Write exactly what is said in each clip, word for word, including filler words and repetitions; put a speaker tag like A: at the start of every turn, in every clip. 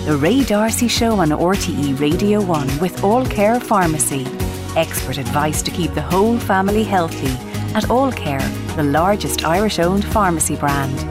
A: The Ray D'Arcy Show on R T E Radio one with All Care Pharmacy. Expert advice to keep the whole family healthy at All Care, the largest Irish-owned pharmacy brand.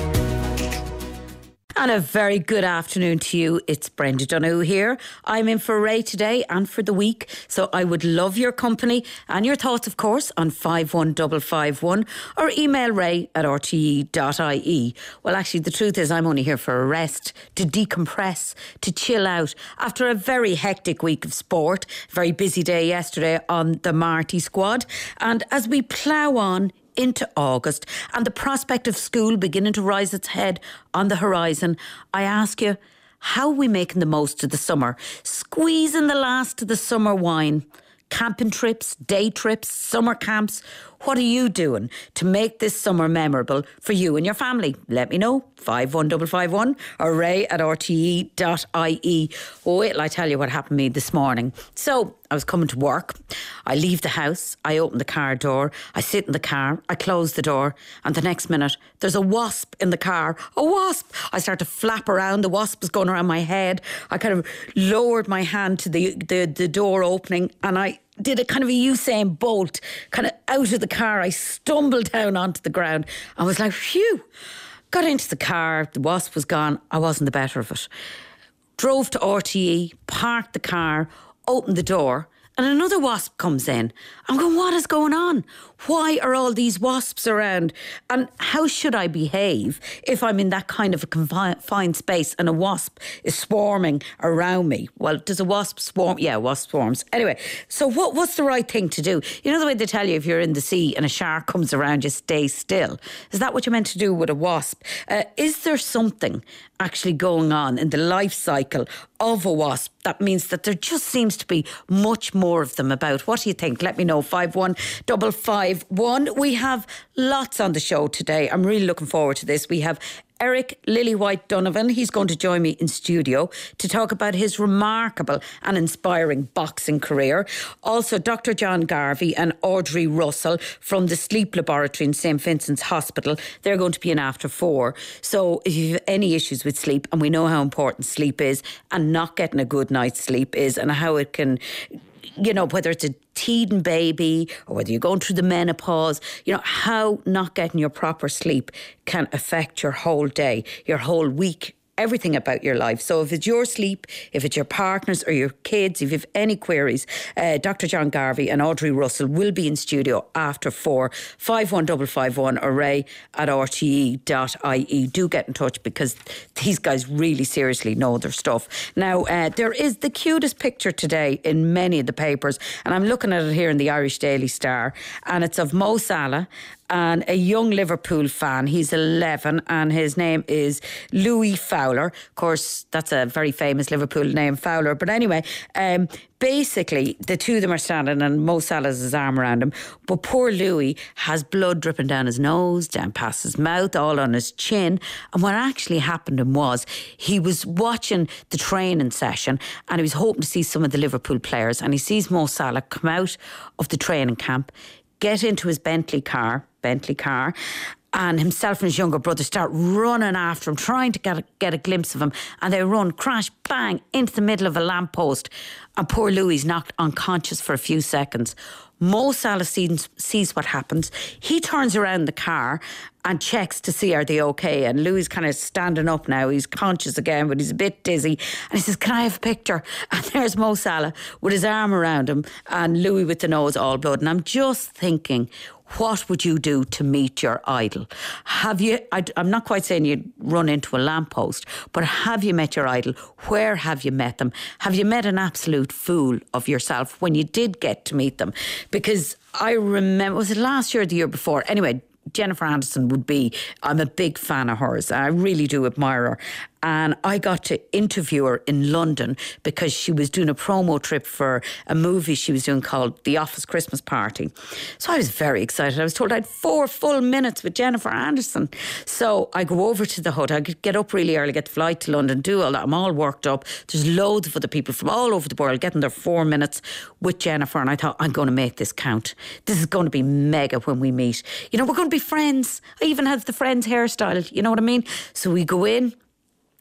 B: And a very good afternoon to you. It's Brenda Donoghue here. I'm in for Ray today and for the week, so I would love your company and your thoughts, of course, on five one five five one or email ray at r t e dot i e. Well, actually, the truth is I'm only here for a rest, to decompress, to chill out after a very hectic week of sport. Very busy day yesterday on the Marty squad. And as we plough on into August and the prospect of school beginning to rise its head on the horizon, I ask you, how are we making the most of the summer? Squeezing the last of the summer wine? Camping trips, day trips, summer camps? What are you doing to make this summer memorable for you and your family? Let me know. five one five five one or ray at r t e dot i e. Oh, wait till I tell you what happened to me this morning. So, I was coming to work. I leave the house. I open the car door. I sit in the car. I close the door. And the next minute, there's a wasp in the car. A wasp! I start to flap around. The wasp is going around my head. I kind of lowered my hand to the, the, the door opening and I did a kind of a Usain Bolt, kind of out of the car. I stumbled down onto the ground. I was like, phew. Got into the car. The wasp was gone. I wasn't the better of it. Drove to R T E, parked the car, opened the door, and another wasp comes in. I'm going, what is going on? Why are all these wasps around? And how should I behave if I'm in that kind of a confined space and a wasp is swarming around me? Well, does a wasp swarm? Yeah, wasp swarms. Anyway, so what, what's the right thing to do? You know the way they tell you if you're in the sea and a shark comes around, you stay still. Is that what you're meant to do with a wasp? Uh, is there something actually going on in the life cycle of a wasp that means that there just seems to be much more of them about? What do you think? Let me know. five one five five one. We have lots on the show today. I'm really looking forward to this. We have Eric Lillywhite Donovan. He's going to join me in studio to talk about his remarkable and inspiring boxing career. Also, Doctor John Garvey and Audrey Russell from the Sleep Laboratory in Saint Vincent's Hospital. They're going to be in after four. So if you have any issues with sleep, and we know how important sleep is and not getting a good night's sleep is and how it can, you know, whether it's a teething baby or whether you're going through the menopause, you know, how not getting your proper sleep can affect your whole day, your whole week, everything about your life. So if it's your sleep, if it's your partner's or your kids, if you have any queries, uh, Doctor John Garvey and Audrey Russell will be in studio after four. five one five five one or ray at r t e dot i e. Do get in touch because these guys really seriously know their stuff. Now, uh, there is the cutest picture today in many of the papers, and I'm looking at it here in the Irish Daily Star, and it's of Mo Salah and a young Liverpool fan. He's eleven and his name is Louis Fowler. Of course, that's a very famous Liverpool name, Fowler. But anyway, um, basically, the two of them are standing and Mo Salah has his arm around him. But poor Louis has blood dripping down his nose, down past his mouth, all on his chin. And what actually happened to him was he was watching the training session and he was hoping to see some of the Liverpool players. And he sees Mo Salah come out of the training camp, get into his Bentley car, Bentley car, and himself and his younger brother start running after him, trying to get a, get a glimpse of him. And they run, crash, bang, into the middle of a lamppost. And poor Louis is knocked unconscious for a few seconds. Mo Salah sees, sees what happens. He turns around the car and checks to see are they okay. And Louis kind of standing up now. He's conscious again, but he's a bit dizzy. And he says, can I have a picture? And there's Mo Salah with his arm around him and Louis with the nose all blood. And I'm just thinking, what would you do to meet your idol? Have you, I, I'm not quite saying you'd run into a lamppost, but have you met your idol? Where have you met them? Have you met an absolute fool of yourself when you did get to meet them? Because I remember, was it last year or the year before? Anyway, Jennifer Aniston would be, I'm a big fan of hers. I really do admire her. And I got to interview her in London because she was doing a promo trip for a movie she was doing called The Office Christmas Party. So I was very excited. I was told I had four full minutes with Jennifer Aniston. So I go over to the hotel, I get up really early, get the flight to London, do all that. I'm all worked up. There's loads of other people from all over the world getting their four minutes with Jennifer. And I thought, I'm going to make this count. This is going to be mega when we meet. You know, we're going to be friends. I even have the friends hairstyle. You know what I mean? So we go in.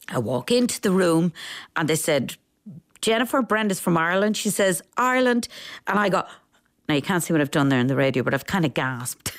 B: I walk into the room and they said, Jennifer, Brenda's from Ireland. She says, Ireland. And I go, now you can't see what I've done there in the radio, but I've kind of gasped.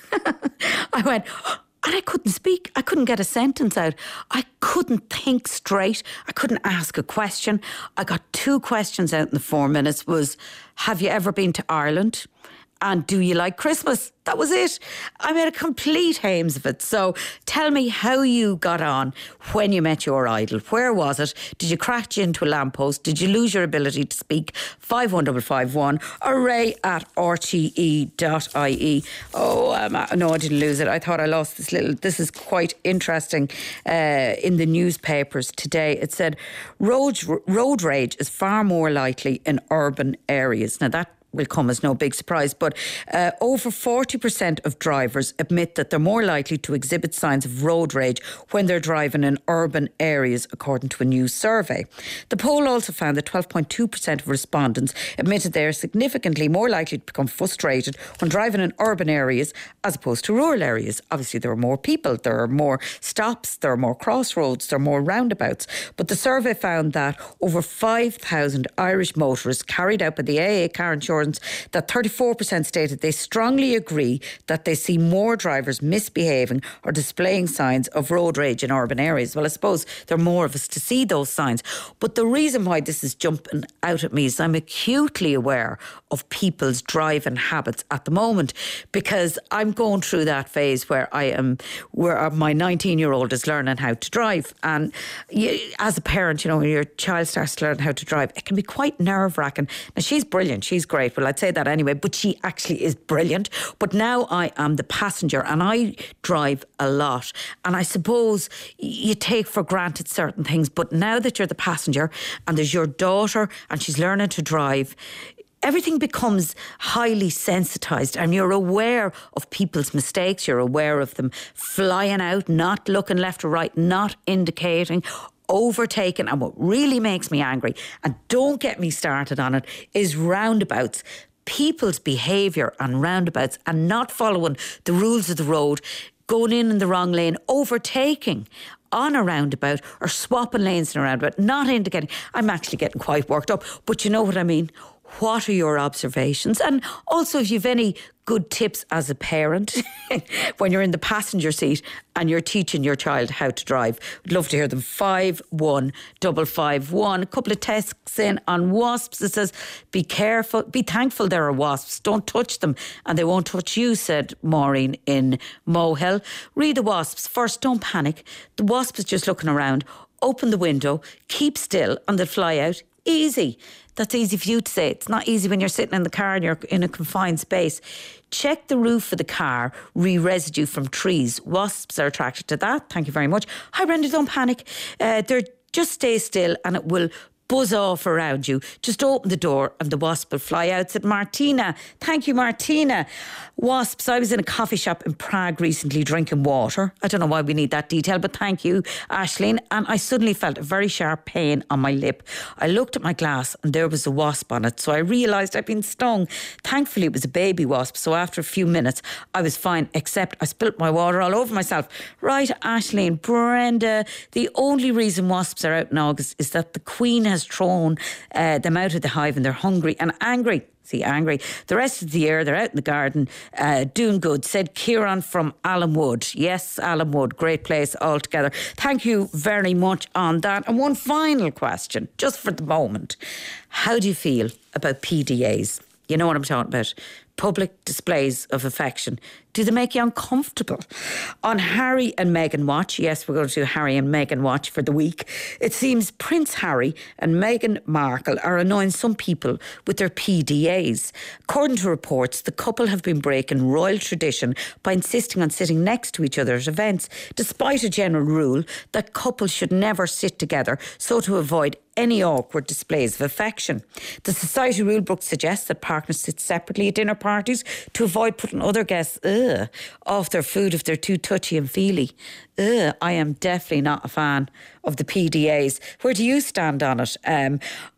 B: I went, and I couldn't speak. I couldn't get a sentence out. I couldn't think straight. I couldn't ask a question. I got two questions out in the four minutes was, have you ever been to Ireland? And do you like Christmas? That was it. I made a complete hames of it. So tell me how you got on when you met your idol. Where was it? Did you crash into a lamppost? Did you lose your ability to speak? five one five five one or ray at r t e dot i e. Oh, um, no, I didn't lose it. I thought I lost this little... This is quite interesting. Uh, in the newspapers today, it said, road, road rage is far more likely in urban areas. Now, that will come as no big surprise, but uh, over forty percent of drivers admit that they're more likely to exhibit signs of road rage when they're driving in urban areas, according to a new survey. The poll also found that twelve point two percent of respondents admitted they are significantly more likely to become frustrated when driving in urban areas as opposed to rural areas. Obviously, there are more people, there are more stops, there are more crossroads, there are more roundabouts. But the survey found that over five thousand Irish motorists carried out by the A A Car Insurance that thirty-four percent stated they strongly agree that they see more drivers misbehaving or displaying signs of road rage in urban areas. Well, I suppose there are more of us to see those signs. But the reason why this is jumping out at me is I'm acutely aware of people's driving habits at the moment, because I'm going through that phase where I am, where my nineteen-year-old is learning how to drive. And you, as a parent, you know, when your child starts to learn how to drive, it can be quite nerve-wracking. Now, she's brilliant. She's great. Well, I'd say that anyway, but she actually is brilliant. But now I am the passenger and I drive a lot. And I suppose you take for granted certain things, but now that you're the passenger and there's your daughter and she's learning to drive, everything becomes highly sensitised and you're aware of people's mistakes. You're aware of them flying out, not looking left or right, not indicating, overtaken. And what really makes me angry, and don't get me started on it, is roundabouts. People's behaviour on roundabouts and not following the rules of the road, going in in the wrong lane, overtaking on a roundabout or swapping lanes in a roundabout, not indicating. I'm actually getting quite worked up, but you know what I mean. What are your observations? And also, if you've any good tips as a parent when you're in the passenger seat and you're teaching your child how to drive, we'd love to hear them. five one five five one. A couple of texts in on wasps. It says, be careful, be thankful there are wasps. Don't touch them and they won't touch you, said Maureen in Mohill. Read the wasps. First, don't panic. The wasp is just looking around. Open the window, keep still and they'll fly out. Easy. That's easy for you to say. It's not easy when you're sitting in the car and you're in a confined space. Check the roof of the car, re-residue from trees. Wasps are attracted to that. Thank you very much. Hi, Brenda, don't panic. Uh, they're just stay still and it will buzz off around you. Just open the door and the wasp will fly out, said Martina. Thank you, Martina. Wasps. I was in a coffee shop in Prague recently drinking water. I don't know why we need that detail, but thank you, Aisling. And I suddenly felt a very sharp pain on my lip. I looked at my glass and there was a wasp on it. So I realised I'd been stung. Thankfully, it was a baby wasp. So after a few minutes, I was fine, except I spilt my water all over myself. Right, Aisling, Brenda, the only reason wasps are out in August is that the Queen has thrown uh, them out of the hive and they're hungry and angry. See, angry. The rest of the year, they're out in the garden uh, doing good, said Kieran from Allenwood. Yes, Allenwood, great place altogether. Thank you very much on that. And one final question, just for the moment. How do you feel about P D As? You know what I'm talking about. Public displays of affection. Do they make you uncomfortable? On Harry and Meghan watch, yes, we're going to do Harry and Meghan watch for the week. It seems Prince Harry and Meghan Markle are annoying some people with their P D As. According to reports, the couple have been breaking royal tradition by insisting on sitting next to each other at events, despite a general rule that couples should never sit together, so to avoid any awkward displays of affection. The Society Rulebook suggests that partners sit separately at dinner parties to avoid putting other guests ugh, off their food if they're too touchy and feely. Ugh, I am definitely not a fan of the P D As. Where do you stand on it? Um,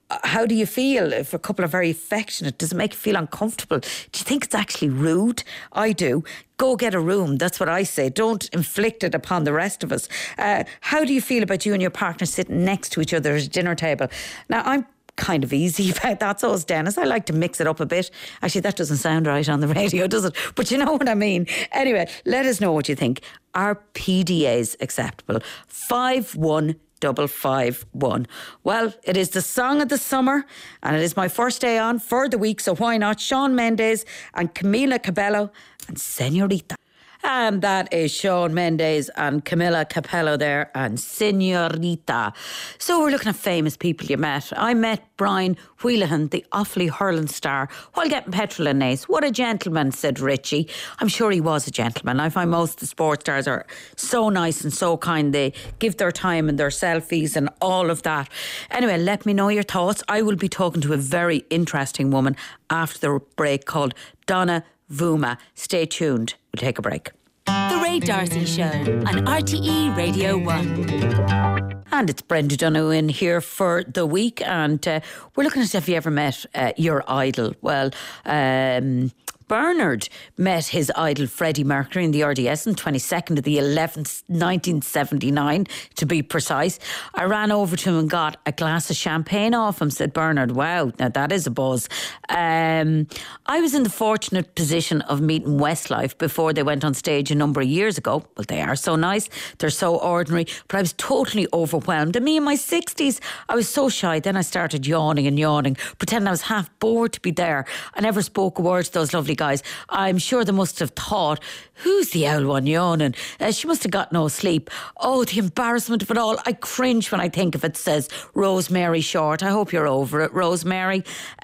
B: how do you feel if a couple are very affectionate? Does it make you feel uncomfortable? Do you think it's actually rude? I do. Go get a room. That's what I say. Don't inflict it upon the rest of us. Uh, how do you feel about you and your partner sitting next to each other at a dinner table? Now, I'm kind of easy about that. So is Dennis. I like to mix it up a bit. Actually, that doesn't sound right on the radio, does it? But you know what I mean. Anyway, let us know what you think. Are P D As acceptable? five one double five one. Well, it is the song of the summer and it is my first day on for the week, so why not? Shawn Mendes and Camila Cabello and Señorita. And that is Shawn Mendes and Camila Cabello there and Señorita. So we're looking at famous people you met. I met Brian Wheelahan, the Offaly hurling star, while getting petrol in Naas. What a gentleman, said Richie. I'm sure he was a gentleman. I find most of the sports stars are so nice and so kind. They give their time and their selfies and all of that. Anyway, let me know your thoughts. I will be talking to a very interesting woman after the break called Donna Vuma. Stay tuned. We'll take a break.
C: The Ray D'Arcy Show on R T E Radio one.
B: And it's Brenda Donoghue in here for the week. And uh, we're looking at if you ever met uh, your idol. Well, um... Bernard met his idol Freddie Mercury in the R D S on twenty-second of the eleventh, nineteen seventy-nine, to be precise. I ran over to him and got a glass of champagne off him, said Bernard. Wow, now that is a buzz. Um, I was in the fortunate position of meeting Westlife before they went on stage a number of years ago. Well, they are so nice. They're so ordinary. But I was totally overwhelmed. And me in my sixties, I was so shy. Then I started yawning and yawning, pretending I was half bored to be there. I never spoke a word to those lovely guys. I'm sure they must have thought, who's the owl one yawning? Uh, she must have got no sleep. Oh, the embarrassment of it all. I cringe when I think of it, says Rosemary Short. I hope you're over it, Rosemary.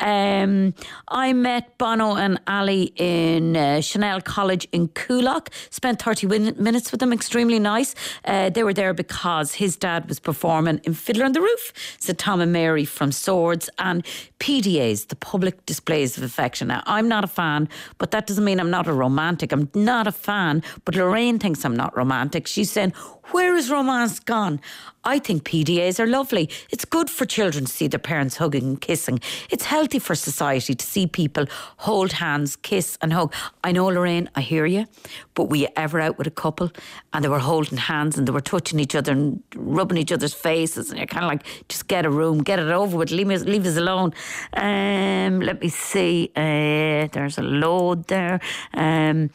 B: Um, I met Bono and Ali in uh, Chanel College in Coolock. Spent thirty win- minutes with them. Extremely nice. Uh, they were there because his dad was performing in Fiddler on the Roof, said Tom and Mary from Swords. And P D As, the public displays of affection. Now, I'm not a fan, but that doesn't mean I'm not a romantic. I'm not a fan, but Lorraine thinks I'm not romantic. She's saying, where is romance gone? I think P D As are lovely. It's good for children to see their parents hugging and kissing. It's healthy for society to see people hold hands, kiss and hug. I know, Lorraine, I hear you, but were you ever out with a couple and they were holding hands and they were touching each other and rubbing each other's faces and you're kind of like, just get a room, get it over with, leave, me, leave us alone. Um, let me see. Uh, there's a load there. Um...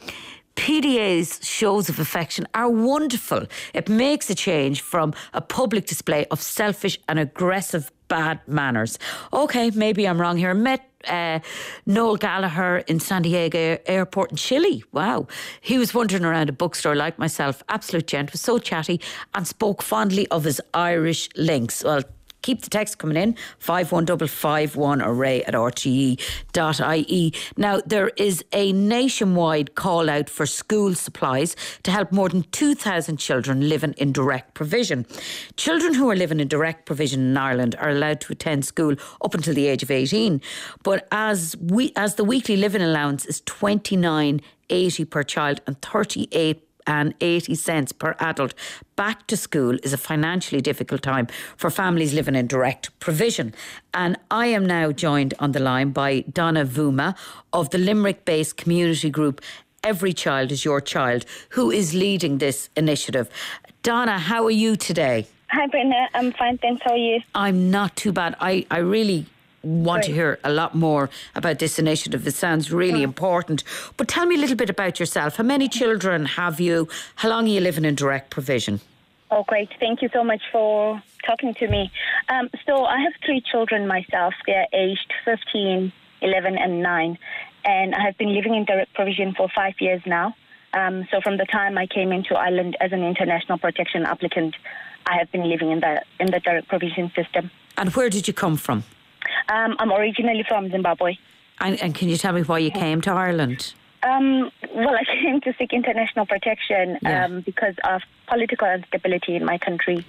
B: P D A's shows of affection are wonderful. It makes a change from a public display of selfish and aggressive bad manners. Okay, maybe I'm wrong here. Met uh, Noel Gallagher in San Diego Airport in Chile. Wow. He was wandering around a bookstore like myself. Absolute gent, was so chatty and spoke fondly of his Irish links. Well, keep the text coming in, five one five five one or ray at r t e dot i e. Now, there is a nationwide call out for school supplies to help more than two thousand children living in direct provision. Children who are living in direct provision in Ireland are allowed to attend school up until the age of eighteen. But as we as the weekly living allowance is twenty-nine eighty per child and thirty-eight and eighty cents per adult, back to school is a financially difficult time for families living in direct provision. And I am now joined on the line by Donna Vuma of the Limerick-based community group Every Child is Your Child, who is leading this initiative. Donna, how are you today?
D: Hi, Brenda. I'm fine, thanks. How are you?
B: I'm not too bad. I, I really want
D: Great.
B: to hear a lot more about this initiative. It sounds really yeah. important. But tell me a little bit about yourself. How many children have you? How long are you living in direct provision?
D: Oh, great. Thank you so much for talking to me. Um, so I have three children myself. They're aged fifteen, eleven and nine. And I have been living in direct provision for five years now. Um, so from the time I came into Ireland as an international protection applicant, I have been living in the in the direct provision system.
B: And where did you come from?
D: Um, I'm originally from Zimbabwe.
B: And, and can you tell me why you came to Ireland?
D: Um, well, I came to seek international protection
B: yeah.
D: um, because of political instability in my country.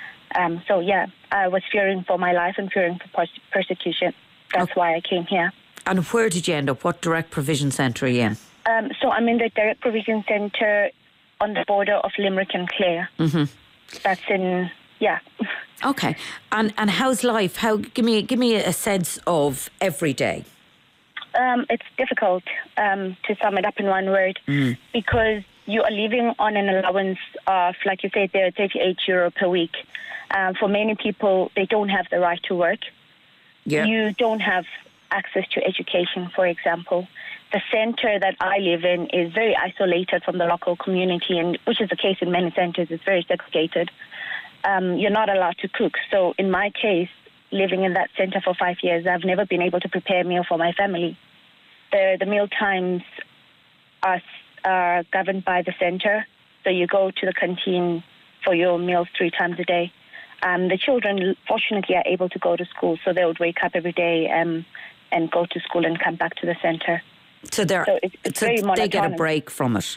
D: Um, so, yeah, I was fearing for my life and fearing for pers- persecution. That's okay. why I came here.
B: And where did you end up? What direct provision centre are you in?
D: Um, so I'm in the direct provision centre on the border of Limerick and Clare.
B: Mm-hmm.
D: That's in, yeah.
B: Okay. And and how's life? How give me give me a sense of every day.
D: Um, it's difficult um, to sum it up in one word mm. because you are living on an allowance of, like you said, there thirty-eight euro per week. Um, for many people, they don't have the right to work.
B: Yeah.
D: You don't have access to education, for example. The centre that I live in is very isolated from the local community, and which is the case in many centres. It's very segregated. Um, you're not allowed to cook. So in my case, living in that centre for five years, I've never been able to prepare a meal for my family. The, the meal times are, are governed by the centre. So you go to the canteen for your meals three times a day. Um, the children, fortunately, are able to go to school. So they would wake up every day um, and go to school and come back to the centre.
B: So, they're,
D: so it's, it's
B: so
D: very
B: they get a break from it.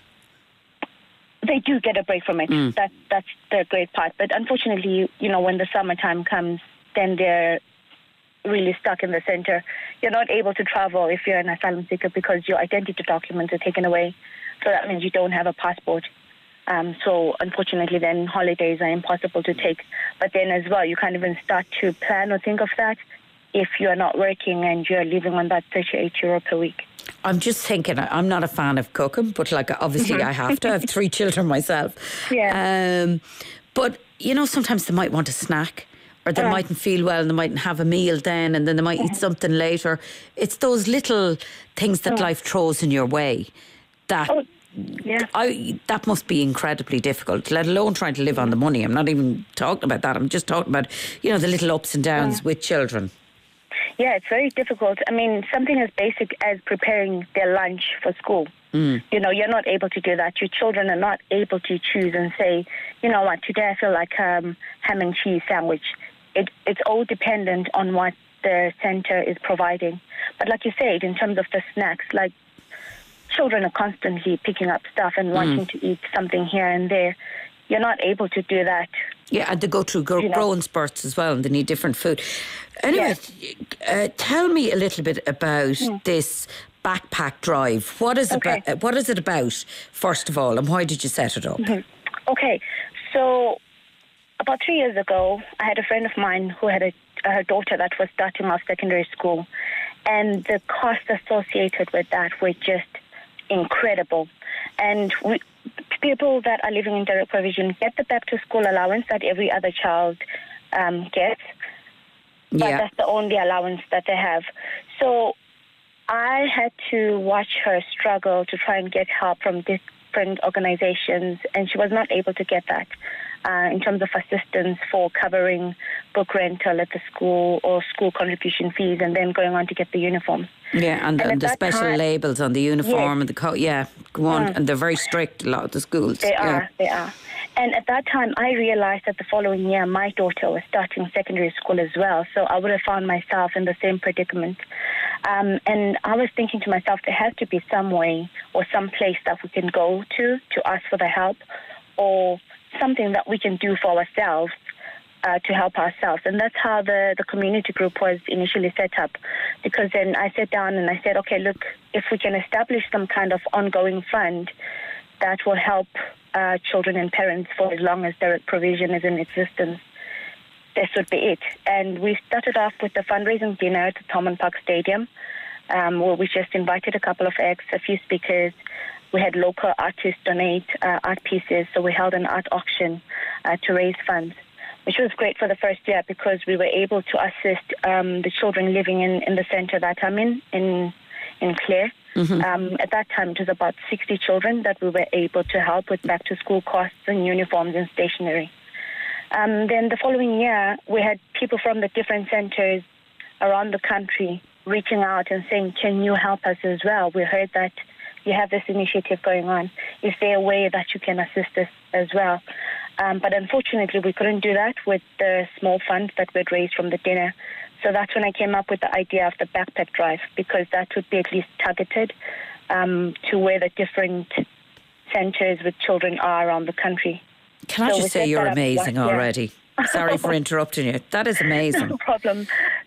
D: They do get a break from it. Mm. That, that's the great part. But unfortunately, you know, when the summertime comes, then they're really stuck in the centre. You're not able to travel if you're an asylum seeker because your identity documents are taken away. So that means you don't have a passport. Um, so unfortunately, then holidays are impossible to take. But then as well, you can't even start to plan or think of that if you're not working and you're living on that thirty-eight euro per week.
B: I'm just thinking, I'm not a fan of cooking, but like obviously I have to. I have three children myself.
D: Yeah.
B: Um, but, you know, sometimes they might want a snack or they uh. mightn't feel well and they mightn't have a meal then and then they might uh. eat something later. It's those little things that uh. life throws in your way that...
D: Oh. Yeah,
B: I, that must be incredibly difficult, let alone trying to live on the money. I'm not even talking about that. I'm just talking about, you know, the little ups and downs yeah. with children.
D: Yeah, it's very difficult. I mean, something as basic as preparing their lunch for school. Mm. You know, you're not able to do that. Your children are not able to choose and say, you know what, today I feel like um, ham and cheese sandwich. It, it's all dependent on what the centre is providing. But like you said, in terms of the snacks, like, children are constantly picking up stuff and wanting mm. to eat something here and there. You're not able to do that.
B: Yeah, and they go through grow- you know. growing spurts as well and they need different food. Anyway, yeah. uh, tell me a little bit about mm. this backpack drive. What is, okay. about, what is it about, first of all, and why did you set it up?
D: Mm-hmm. Okay, so about three years ago, I had a friend of mine who had a, her daughter that was starting off secondary school, and the costs associated with that were just incredible. And we, people that are living in direct provision get the back to school allowance that every other child um, gets, but yeah. that's the only allowance that they have. So I had to watch her struggle to try and get help from different organizations, and she was not able to get that uh, in terms of assistance for covering book rental at the school or school contribution fees and then going on to get the uniform.
B: Yeah, and, and, and the special time, labels on the uniform yes. and the coat. Yeah, go on. Mm. And they're very strict, a lot of the schools.
D: They
B: yeah.
D: are, they are. And at that time, I realized that the following year, my daughter was starting secondary school as well. So I would have found myself in the same predicament. Um, and I was thinking to myself, there has to be some way or some place that we can go to to ask for the help, or something that we can do for ourselves uh, to help ourselves. And that's how the, the community group was initially set up. Because then I sat down and I said, okay, look, if we can establish some kind of ongoing fund that will help uh, children and parents for as long as direct provision is in existence, this would be it. And we started off with the fundraising dinner at the Thomond Park Stadium, um, where we just invited a couple of acts, a few speakers. We had local artists donate uh, art pieces, so we held an art auction uh, to raise funds, which was great for the first year because we were able to assist um, the children living in, in the centre that I'm in, in, in Clare. Mm-hmm. Um, at that time, it was about sixty children that we were able to help with back-to-school costs and uniforms and stationery. Um, then the following year, we had people from the different centres around the country reaching out and saying, can you help us as well? We heard that you have this initiative going on. Is there a way that you can assist us as well? Um, but unfortunately, we couldn't do that with the small funds that we'd raised from the dinner. So that's when I came up with the idea of the backpack drive, because that would be at least targeted um, to where the different centres with children are around the country.
B: Can I so just say you're amazing already? Sorry for interrupting you. That is amazing.
D: No problem.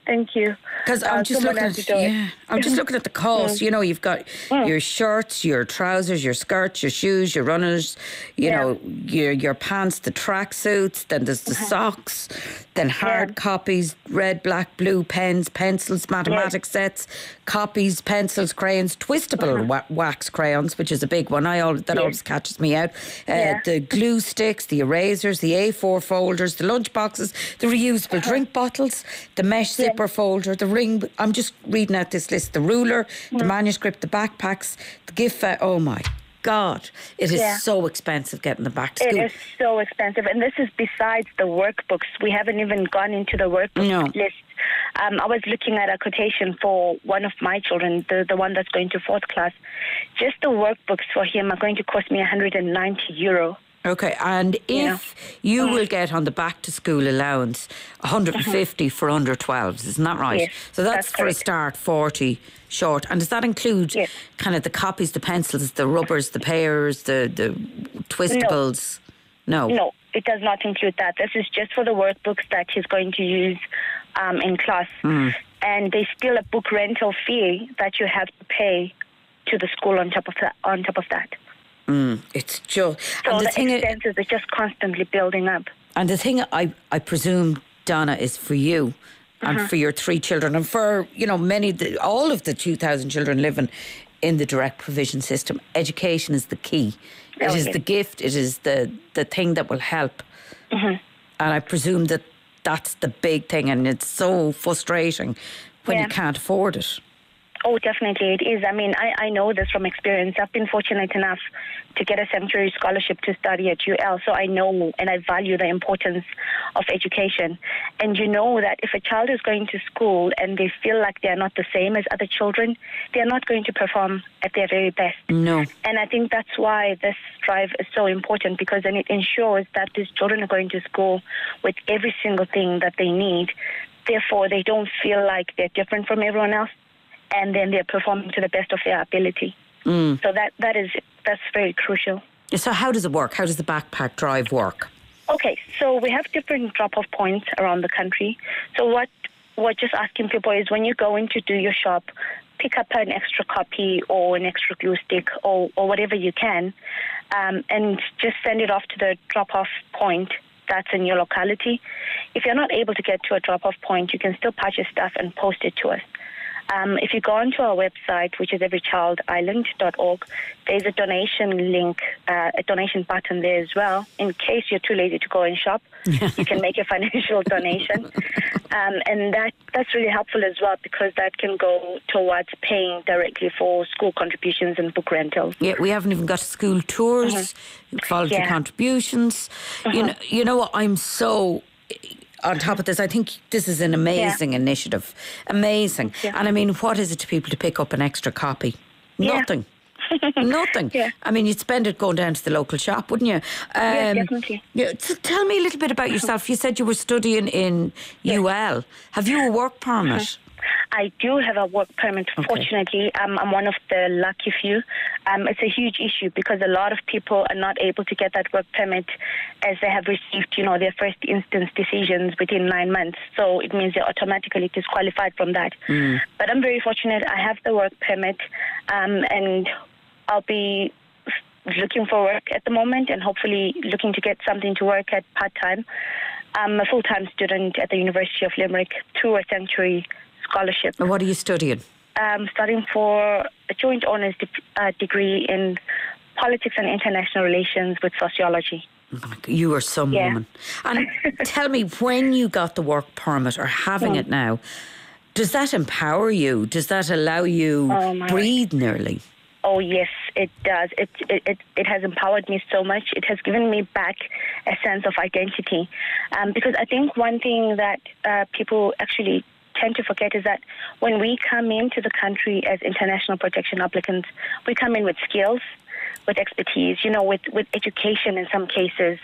D: thank you.
B: Because I'm
D: Uh,
B: just
D: someone
B: looking
D: had
B: at
D: to do it.
B: yeah, I'm just looking at the cost. You know, you've got your shirts, your trousers, your skirts, your shoes, your runners. You
D: Yeah.
B: know, your your pants, the track suits. Then there's the socks. Then hard
D: Yeah.
B: copies, red, black, blue pens, pencils, mathematics sets, copies, pencils, crayons, twistable wa- wax crayons, which is a big one. I always, that
D: Yes.
B: always catches me out. Uh,
D: Yeah.
B: The glue sticks, the erasers, the A four folders, the lunch boxes, the reusable drink bottles, the mesh
D: Yeah.
B: zipper folder, the ring. I'm just reading out this list: the ruler, the manuscript, the backpacks, the gift. Fa- oh my God, it is
D: Yeah.
B: so expensive getting them back to
D: It
B: school.
D: is so expensive, and this is besides the workbooks. We haven't even gone into the workbook
B: No.
D: list. Um, I was looking at a quotation for one of my children, the the one that's going to fourth class. Just the workbooks for him are going to cost me one hundred ninety euro.
B: Okay, and
D: Yeah.
B: if you will get on the back to school allowance one hundred fifty for under twelves, isn't that right?
D: Yes,
B: so that's,
D: that's
B: for a
D: correct.
B: start forty short. And does that include
D: Yes.
B: kind of the copies, the pencils, the rubbers, the pairs, the, the twistables? No.
D: No, it does not include that. This is just for the workbooks that he's going to use um, in class.
B: Mm.
D: And there's still a book rental fee that you have to pay to the school on top of that. On top of that,
B: Mm, it's just
D: so
B: and the
D: the
B: thing.
D: expenses are just constantly building up.
B: And the thing I, I presume, Donna, is for you and
D: Uh-huh.
B: for your three children and for, you know, many, of the, all of the two thousand children living in the direct provision system. Education is the key. It is
D: Okay.
B: the gift. It is the, the thing that will help.
D: Mm-hmm.
B: And I presume that that's the big thing, and it's so frustrating when
D: Yeah.
B: you can't afford it.
D: Oh, definitely it is. I mean, I, I know this from experience. I've been fortunate enough to get a sanctuary scholarship to study at U L, so I know and I value the importance of education. And you know that if a child is going to school and they feel like they're not the same as other children, they're not going to perform at their very best.
B: No.
D: And I think that's why this drive is so important, because then it ensures that these children are going to school with every single thing that they need. Therefore, they don't feel like they're different from everyone else, and then they're performing to the best of their ability.
B: Mm.
D: So that that is that's very crucial.
B: So how does it work? How does the backpack drive work?
D: Okay, so we have different drop-off points around the country. So what we're just asking people is, when you go in to do your shop, pick up an extra copy or an extra glue stick or, or whatever you can, um, and just send it off to the drop-off point that's in your locality. If you're not able to get to a drop-off point, you can still patch your stuff and post it to us. Um, if you go onto our website, which is every child island dot org, there's a donation link, uh, a donation button there as well. In case you're too lazy to go and shop, you can make a financial donation. Um, and that that's really helpful as well, because that can go towards paying directly for school contributions and book rentals.
B: Yeah, we haven't even got school tours, voluntary
D: Yeah.
B: contributions. You know, you know what? I'm so on top of this. I think this is an amazing initiative. Amazing.
D: Yeah.
B: And I mean, what is it to people to pick up an extra copy?
D: Yeah.
B: Nothing. Nothing.
D: Yeah.
B: I mean, you'd spend it going down to the local shop, wouldn't you?
D: Yes,
B: Um,
D: definitely.
B: Yeah, so tell me a little bit about yourself. You said you were studying in U L. Have you a work permit?
D: I do have a work permit,
B: Okay.
D: fortunately. Um, I'm one of the lucky few. Um, it's a huge issue because a lot of people are not able to get that work permit as they have received, you know, their first instance decisions within nine months. So it means they're automatically disqualified from that.
B: Mm.
D: But I'm very fortunate. I have the work permit, um, and I'll be looking for work at the moment and hopefully looking to get something to work at part-time. I'm a full-time student at the University of Limerick through a sanctuary scholarship.
B: And what are you studying?
D: Um, studying for a joint honours de- uh, degree in politics and international relations with sociology.
B: You are some
D: Yeah.
B: woman. And tell me, when you got the work permit or having
D: Mm.
B: it now, does that empower you? Does that allow you
D: Oh, my
B: breathe nearly?
D: Oh, yes, it does. It, it it it has empowered me so much. It has given me back a sense of identity. Um, because I think one thing that uh, people actually tend to forget is that when we come into the country as international protection applicants, we come in with skills, with expertise, you know, with, with education in some cases.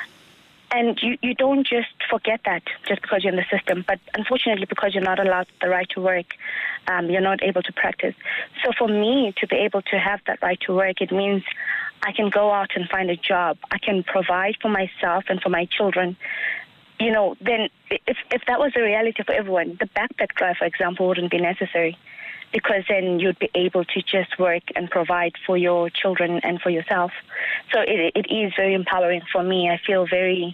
D: And you, you don't just forget that just because you're in the system, but unfortunately because you're not allowed the right to work, um, you're not able to practice. So for me to be able to have that right to work, it means I can go out and find a job. I can provide for myself and for my children you know, then if if that was a reality for everyone, the backpack drive, for example, wouldn't be necessary, because then you'd be able to just work and provide for your children and for yourself. So it it is very empowering for me. I feel very,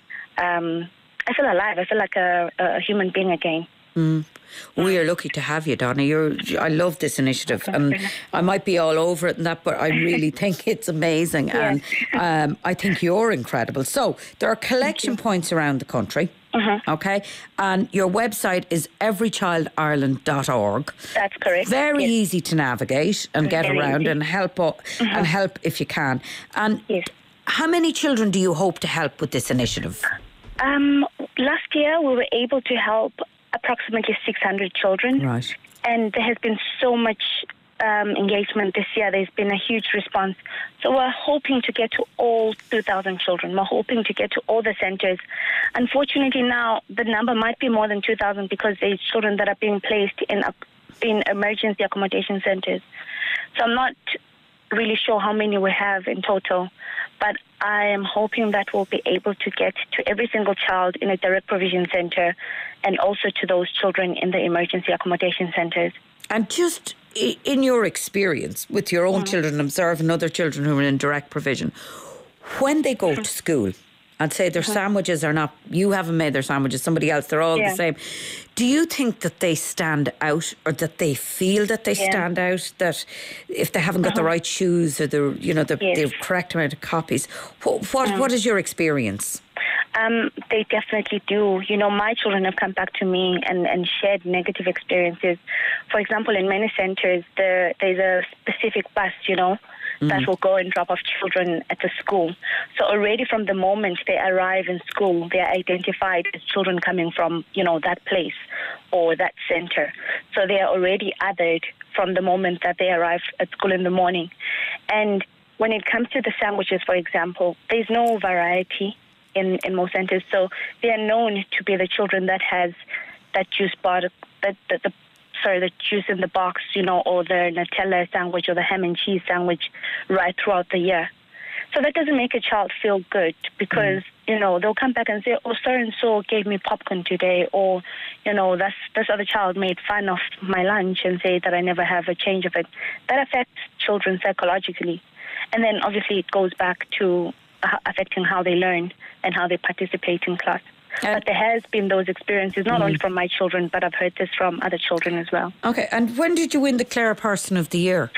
D: um, I feel alive. I feel like a, a human being again.
B: Mm. We are lucky to have you, Donna. You're, I love this initiative, and I might be all over it and that, but I really think it's amazing, and um, I think you're incredible. So there are collection points around the country. Mm-hmm. Okay, and your website is every child ireland dot org.
D: That's correct.
B: Very
D: yes.
B: easy to navigate and get
D: Very
B: around
D: easy.
B: and help mm-hmm. and help if you can. And
D: yes.
B: how many children do you hope to help with this initiative?
D: Um, last year we were able to help approximately six hundred children.
B: Right.
D: And there has been so much um, engagement this year. There's been a huge response. So we're hoping to get to all two thousand children. We're hoping to get to all the centres. Unfortunately now, the number might be more than two thousand because there's children that are being placed in, in emergency accommodation centres. So I'm not really sure how many we have in total, but I am hoping that we'll be able to get to every single child in a direct provision centre and also to those children in the emergency accommodation centres.
B: And just in your experience with your own mm. children, observing other children who are in direct provision, when they go mm. to school and say their mm. sandwiches are not, you haven't made their sandwiches, somebody else, they're all yeah. the same. Do you think that they stand out, or that they feel that they yeah. stand out, that if they haven't got uh-huh. the right shoes or the, you know, the, yes. the correct amount of copies? What, what, mm. what is your experience?
D: Um, they definitely do. You know, my children have come back to me and, and shared negative experiences. For example, in many centres, there, there's a specific bus, you know, mm. that will go and drop off children at the school. So already from the moment they arrive in school, they are identified as children coming from, you know, that place or that centre. So they are already othered from the moment that they arrive at school in the morning. And when it comes to the sandwiches, for example, there's no variety in, in most centres. So they are known to be the children that has that juice bar, that the, the sorry, the juice in the box, you know, or the Nutella sandwich or the ham and cheese sandwich right throughout the year. So that doesn't make a child feel good because, mm. you know, they'll come back and say, oh, so-and-so gave me popcorn today, or, you know, this, this other child made fun of my lunch and say that I never have a change of it. That affects children psychologically. And then obviously it goes back to uh, affecting how they learn and how they participate in class. Uh, but there has been those experiences, not mm. only from my children, but I've heard this from other children as well.
B: Okay, and when did you win the Clare Person of the Year?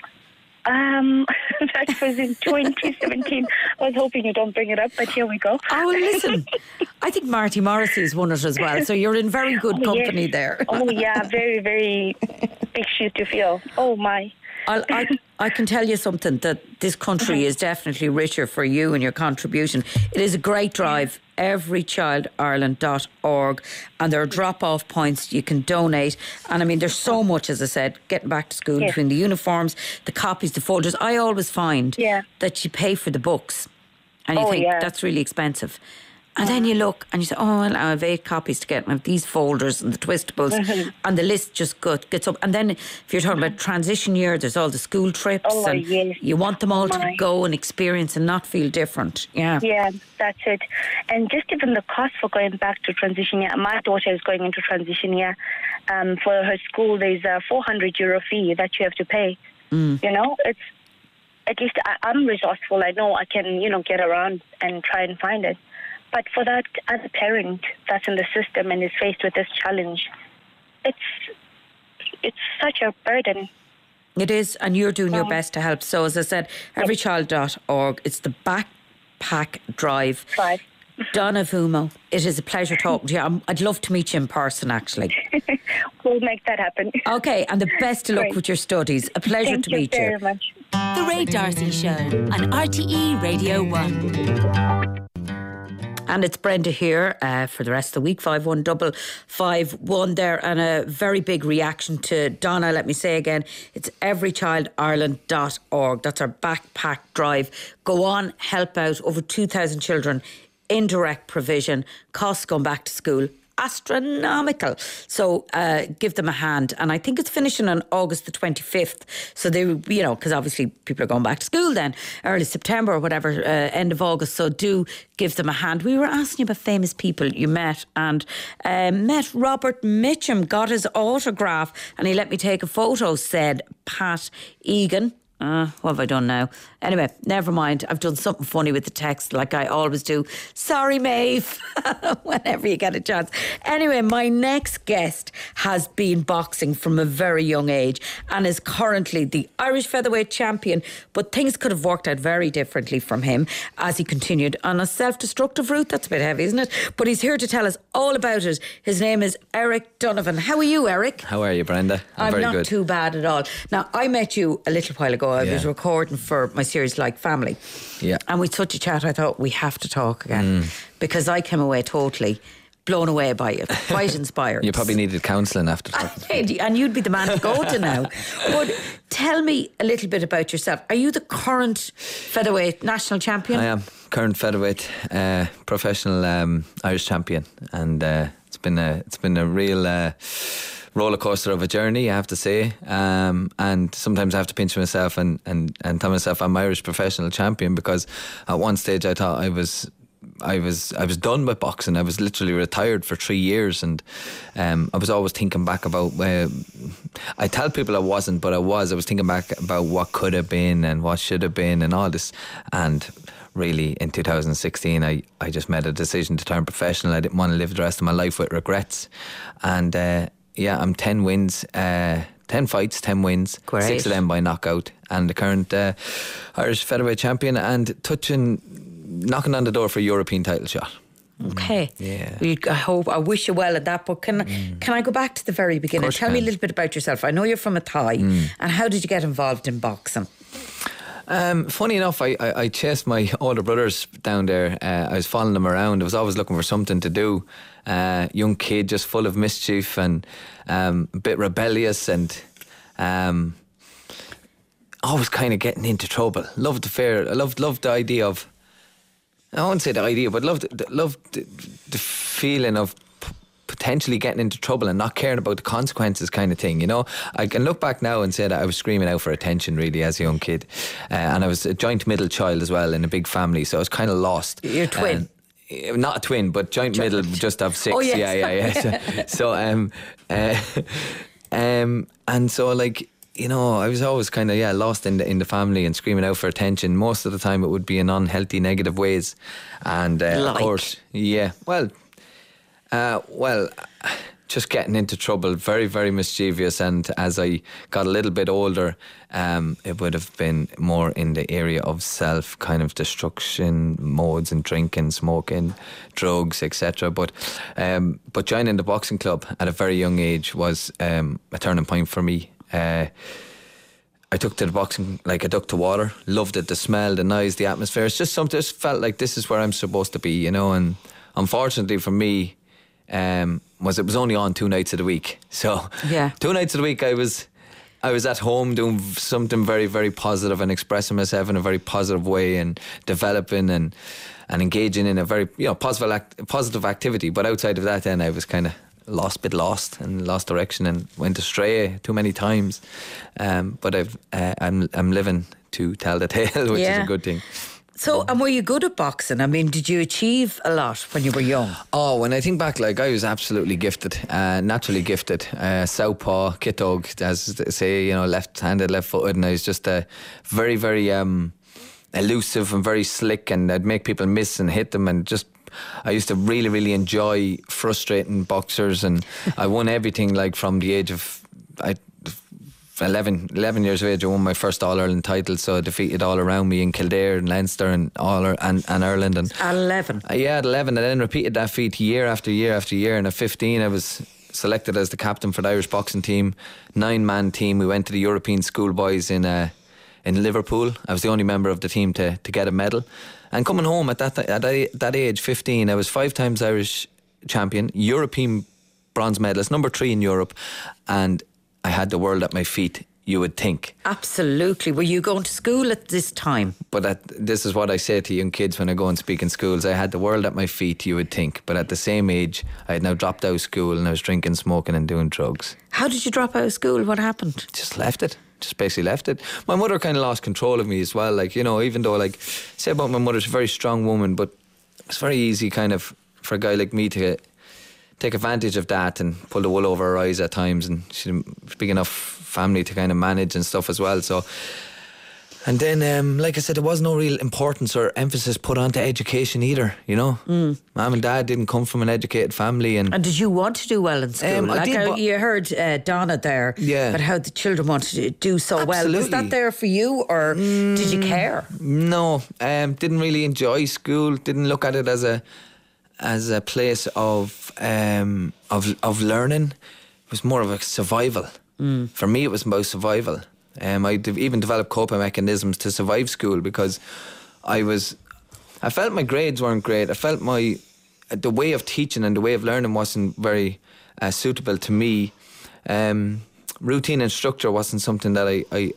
D: Um, that was in twenty seventeen. I was hoping you don't bring it up, but here we go.
B: Oh, well, listen, I think Marty Morrissey's won it as well, so you're in very good oh, company
D: yes.
B: there.
D: Oh, yeah, very, very big shoes to fill. Oh, my.
B: I'll, I I can tell you something, that this country is definitely richer for you and your contribution. It is a great drive, every child ireland dot org, and there are drop-off points you can donate. And I mean, there's so much, as I said, getting back to school, yes. between the uniforms, the copies, the folders. I always find
D: yeah.
B: that you pay for the books and you
D: oh,
B: think
D: yeah.
B: that's really expensive. And then you look and you say, oh, well, I have eight copies to get, and I have these folders and the twistables, mm-hmm. and the list just got, gets up. And then if you're talking about transition year, there's all the school trips,
D: oh,
B: and
D: yes.
B: you want them all
D: oh,
B: to go and experience and not feel different. Yeah.
D: Yeah, that's it. And just even the cost for going back to transition year. My daughter is going into transition year. Um, for her school, there's a four hundred euro fee that you have to pay. Mm. You know, it's, at least I, I'm resourceful. I know I can, you know, get around and try and find it. But for that other parent that's in the system and is faced with this challenge, it's it's such a burden.
B: It is, and you're doing your best to help. So as I said, every child dot org, it's the backpack drive.
D: Five.
B: Donna Vumo, it is a pleasure talking to you. I'm, I'd love to meet you in person, actually.
D: We'll make that happen.
B: Okay, and the best of luck
D: Great.
B: with your studies. A pleasure
D: Thank
B: to meet you.
D: Thank you very much.
C: The Ray D'Arcy Show on R T E Radio one.
B: And it's Brenda here uh, for the rest of the week, five one five five one there. And a very big reaction to Donna, let me say again, it's every child ireland dot org. That's our backpack drive. Go on, help out over two thousand children in direct provision, costs going back to school. astronomical. So uh, give them a hand. And I think it's finishing on August the twenty-fifth. So they, you know, because obviously people are going back to school then, early September or whatever, uh, end of August. So do give them a hand. We were asking you about famous people you met, and uh, met Robert Mitchum, got his autograph, and he let me take a photo, said Pat Egan. Uh, what have I done now? Anyway, never mind. I've done something funny with the text like I always do. Sorry, Maeve. Whenever you get a chance. Anyway, my next guest has been boxing from a very young age and is currently the Irish featherweight champion, but things could have worked out very differently from him as he continued on a self-destructive route. That's a bit heavy, isn't it? But he's here to tell us all about it. His name is Eric Donovan. How are you, Eric?
E: How are you, Brenda? I'm,
B: I'm
E: very
B: not
E: good.
B: too bad at all. Now, I met you a little while ago. I
E: Yeah.
B: was recording for my series Like Family.
E: Yeah.
B: And we had such a chat, I thought we have to talk again. Mm. Because I came away totally blown away by you, quite inspired.
E: You probably needed counselling after talking.
B: I did, and you'd be the man to go to now. But tell me a little bit about yourself. Are you the current featherweight national champion?
E: I am current featherweight uh, professional um, Irish champion, and uh, it's been a it's been a real Uh, roller coaster of a journey, I have to say, um, and sometimes I have to pinch myself and, and, and tell myself I'm Irish professional champion, because at one stage I thought I was I was I was done with boxing. I was literally retired for three years, and um, I was always thinking back about where I tell people I wasn't, but I was. I was thinking back about what could have been and what should have been and all this, and really in two thousand sixteen I, I just made a decision to turn professional. I didn't want to live the rest of my life with regrets, and uh, yeah, I'm ten wins, uh, ten fights, ten wins,
B: Great.
E: six of them by knockout, and the current uh, Irish featherweight champion, and touching, knocking on the door for a European title shot.
B: Okay.
E: Yeah.
B: We, I hope, I wish you well at that. But can mm. can I go back to the very beginning?
E: Of course
B: Tell
E: you
B: me a
E: can.
B: little bit about yourself. I know you're from a Thai, mm. and how did you get involved in boxing?
E: Um, funny enough, I, I, I chased my older brothers down there. Uh, I was following them around. I was always looking for something to do. Uh, young kid, just full of mischief and um, a bit rebellious, and um, always kind of getting into trouble. Loved the fear. I loved loved the idea of. I won't say the idea, but loved loved the, the feeling of p- potentially getting into trouble and not caring about the consequences, kind of thing. You know, I can look back now and say that I was screaming out for attention really as a young kid, uh, and I was a joint middle child as well in a big family, so I was kind of lost.
B: You're a twin.
E: Um, Not a twin, but joint
B: Joint.
E: middle, just have six.
B: Oh, yes.
E: Yeah, yeah, yeah. So, so um, uh, um, and so like, you know, I was always kind of yeah lost in the in the family and screaming out for attention. Most of the time, it would be in unhealthy, negative ways, and uh,
B: Like?
E: of course, yeah. Well, uh, well. Just getting into trouble, very, very mischievous. And as I got a little bit older, um, it would have been more in the area of self kind of destruction modes and drinking, smoking, drugs, et cetera. But um, but joining the boxing club at a very young age was um, a turning point for me. Uh, I took to the boxing like a duck to water. Loved it, the smell, the noise, the atmosphere. It's just something. Just felt like this is where I'm supposed to be, you know. And unfortunately for me, um, was it was only on two nights of the week. So
B: Yeah.
E: two nights of the week I was I was at home doing something very, very positive and expressing myself in a very positive way and developing and and engaging in a very, you know, positive act, positive activity. But outside of that, then I was kind of lost, bit lost and lost direction and went astray too many times. Um, but I've uh, I'm I'm living to tell the tale, which
B: Yeah.
E: is a good thing.
B: So, and were you good at boxing? I mean, did you achieve a lot when you were young?
E: Oh, when I think back, like I was absolutely gifted, uh, naturally gifted, uh, southpaw, kitog, as they say, you know, left-handed, left-footed, and I was just uh, very, very um, elusive and very slick, and I'd make people miss and hit them, and just I used to really, really enjoy frustrating boxers, and I won everything, like from the age of I. eleven, eleven years of age, I won my first All-Ireland title, so I defeated all around me in Kildare and Leinster and all and, and Ireland. And
B: At eleven?
E: Uh, yeah, at eleven, and then repeated that feat year after year after year. And at fifteen, I was selected as the captain for the Irish boxing team, nine-man team. We went to the European schoolboys in uh, in Liverpool. I was the only member of the team to, to get a medal. And coming home at that at that age, fifteen, I was five times Irish champion, European bronze medalist, number three in Europe, and I had the world at my feet you would think.
B: Absolutely. Were you going to school at this time?
E: But at, this is what I say to young kids when I go and speak in schools. I had the world at my feet, you would think. But at the same age, I had now dropped out of school and I was drinking, smoking and doing drugs.
B: How did you drop out of school? What happened?
E: Just left it. Just basically left it. My mother kind of lost control of me as well. Like, you know, even though, like, say about my mother, she's a very strong woman, but it's very easy kind of for a guy like me to take advantage of that and pull the wool over her eyes at times, and she's a big enough family to kind of manage and stuff as well. So, and then um, like I said, there was no real importance or emphasis put onto education either, you know. mm. Mum and Dad didn't come from an educated family. And,
B: and did you want to do well in school?
E: Um, I
B: like
E: did,
B: how
E: but
B: you heard uh, Donna there,
E: yeah,
B: about how the children wanted to do so
E: Absolutely.
B: well. Was that there for you, or mm, did you care?
E: No, um, didn't really enjoy school, didn't look at it as a as a place of um, of of learning. It was more of a survival. Mm. For me, it was about survival. Um, I de- even developed coping mechanisms to survive school because I was, I felt my grades weren't great. I felt my the way of teaching and the way of learning wasn't very uh, suitable to me. Um, routine and structure wasn't something that I, I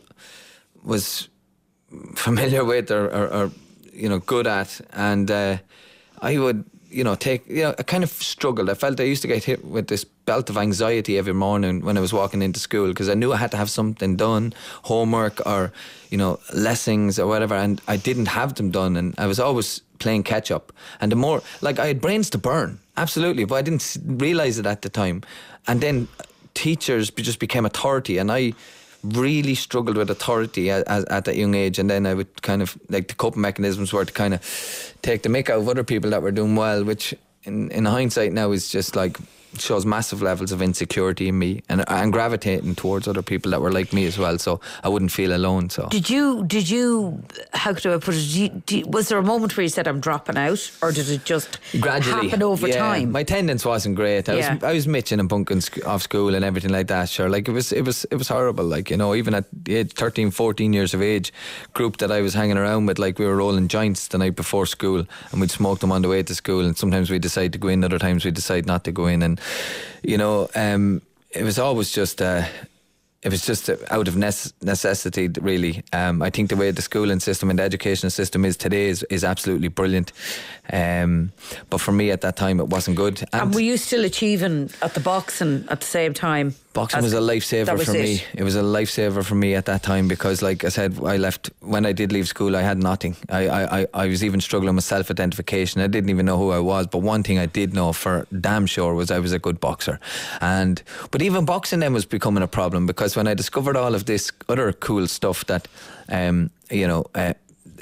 E: was familiar with or, or, or you know good at, and uh, I would. You know, take, you know, I kind of struggled. I felt I used to get hit with this belt of anxiety every morning when I was walking into school because I knew I had to have something done, homework or, you know, lessons or whatever, and I didn't have them done, and I was always playing catch up. And the more, like, I had brains to burn, absolutely, but I didn't realise it at the time. And then teachers just became authority, and I really struggled with authority at, at, at that young age. And then I would kind of, like, the coping mechanisms were to kind of take the mick out of other people that were doing well, which in, in hindsight now is just like shows massive levels of insecurity in me, and and gravitating towards other people that were like me as well, so I wouldn't feel alone. So
B: did you did you how could I put it, did you, did you, was there a moment where you said I'm dropping out, or did it just
E: gradually
B: happen over
E: yeah,
B: time?
E: My attendance wasn't great. I yeah. was I was mitching and bunking sc- off school and everything like that. Sure, like it was it was it was horrible. Like, you know, even at the age thirteen, fourteen years of age, group that I was hanging around with, like, we were rolling joints the night before school and we'd smoke them on the way to school, and sometimes we'd decide to go in, other times we'd decide not to go in, and you know, um, it was always just uh, it was just out of nece- necessity, really. Um, I think the way the schooling system and the education system is today is, is absolutely brilliant. Um, but for me at that time, it wasn't good.
B: And, and were you still achieving at the boxing at the same time?
E: Boxing was a lifesaver for me. It was a lifesaver for me at that time because, like I said, I left when I did leave school. I had nothing. I, I, I was even struggling with self-identification. I didn't even know who I was. But one thing I did know for damn sure was I was a good boxer. And but even boxing then was becoming a problem because when I discovered all of this other cool stuff that, um, you know. Uh,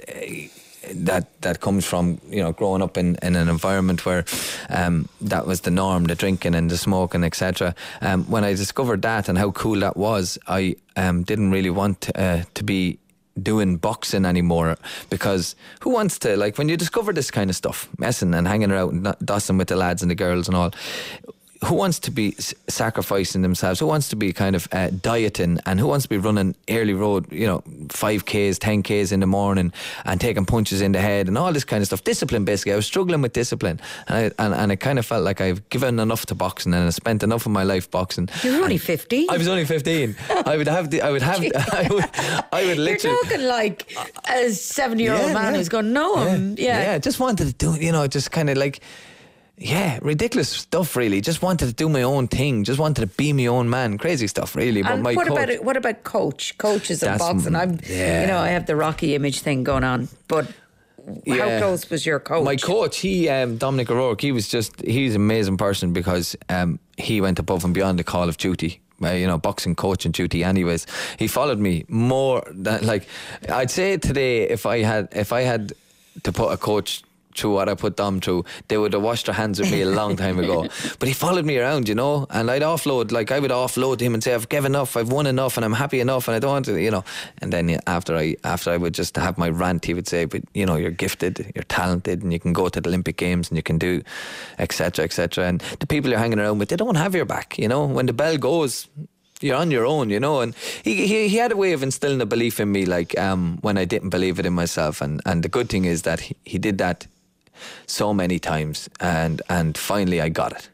E: that that comes from, you know, growing up in, in an environment where um, that was the norm, the drinking and the smoking, et cetera. Um, when I discovered that and how cool that was, I um, didn't really want uh, to be doing boxing anymore, because who wants to, like, when you discover this kind of stuff, messing and hanging out and dossing with the lads and the girls and all, who wants to be s- sacrificing themselves? Who wants to be kind of uh, dieting, and who wants to be running early road, you know, five Ks, ten Ks in the morning and taking punches in the head and all this kind of stuff? Discipline, basically. I was struggling with discipline, and I, and, and I kind of felt like I've given enough to boxing and I spent enough of my life boxing.
B: You were only fifteen.
E: I was only fifteen. I would have the, I would have I would I would literally.
B: You're talking like a seventy-year-old
E: yeah,
B: man
E: yeah.
B: who's going, no,
E: yeah.
B: um, yeah,
E: yeah, just wanted to do, you know, just kind of like. Yeah, ridiculous stuff, really. Just wanted to do my own thing. Just wanted to be my own man. Crazy stuff, really. But
B: and
E: my
B: what
E: coach,
B: about it, what about coach? Coaches and
E: That's-
B: boxing. I'm,
E: yeah.
B: you know, I have the Rocky image thing going on. But how
E: Yeah.
B: close was your coach?
E: My coach, he um, Dominic O'Rourke, he was just he's an amazing person because um, he went above and beyond the call of duty. Uh, you know, boxing coach and duty. Anyways, he followed me more than, like, I'd say today, if I had if I had to put a coach through what I put Dom through, they would have washed their hands with me a long time ago. But he followed me around, you know, and I'd offload, like I would offload to him and say, I've given enough, I've won enough, and I'm happy enough, and I don't want to, you know. And then after I after I would just have my rant, he would say, but you know, you're gifted, you're talented, and you can go to the Olympic Games and you can do et cetera, et cetera. And the people you're hanging around with, they don't have your back, you know. When the bell goes, you're on your own, you know. And he, he he had a way of instilling a belief in me, like um, when I didn't believe it in myself. And, and the good thing is that he, he did that so many times, and and finally I got it.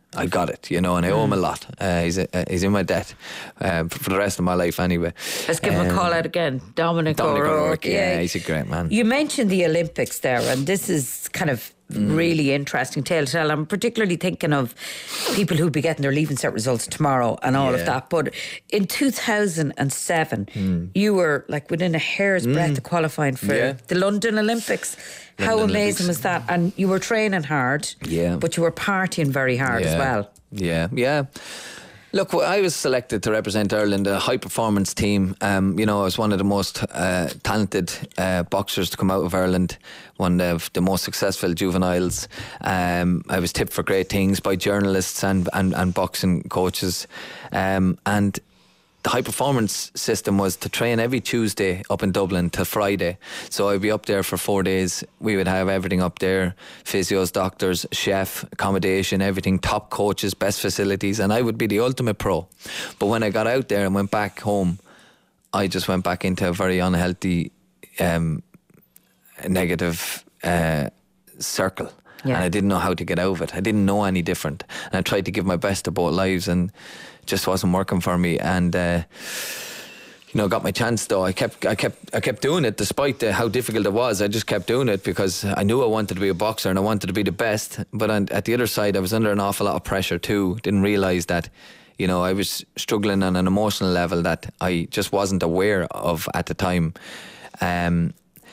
E: I got it, you know, and I owe him a lot. Uh, he's a, uh, he's in my debt uh, for, for the rest of my life anyway.
B: Let's give him a
E: Um,
B: call out again. Dominic,
E: Dominic
B: O'Rourke.
E: O'Rourke, yeah, he's a great man.
B: You mentioned the Olympics there, and this is kind of really interesting tale to tell. I'm particularly thinking of people who'll be getting their Leaving Cert results tomorrow and all
E: Yeah.
B: of that. But in two thousand seven, you were like within a hair's breadth of qualifying for
E: Yeah.
B: the London Olympics. How
E: London
B: amazing
E: Olympics.
B: was that? And you were training hard,
E: Yeah.
B: but you were partying very hard as
E: Yeah.
B: well.
E: Yeah, yeah. Look, well, I was selected to represent Ireland, a high performance team. Um, you know, I was one of the most uh, talented uh, boxers to come out of Ireland, one of the most successful juveniles. Um, I was tipped for great things by journalists and, and, and boxing coaches. Um, and the high performance system was to train every Tuesday up in Dublin till Friday. So I'd be up there for four days. We would have everything up there: physios, doctors, chef, accommodation, everything, top coaches, best facilities, and I would be the ultimate pro. But when I got out there and went back home, I just went back into a very unhealthy, um, negative uh, circle.
B: Yeah.
E: And I didn't know how to get out of it. I didn't know any different. And I tried to give my best to both lives, and just wasn't working for me. And uh, you know, got my chance though. I kept, I kept, I kept doing it despite uh, how difficult it was. I just kept doing it because I knew I wanted to be a boxer and I wanted to be the best. But on, at the other side, I was under an awful lot of pressure too. Didn't realise that, you know, I was struggling on an emotional level that I just wasn't aware of at the time. Um,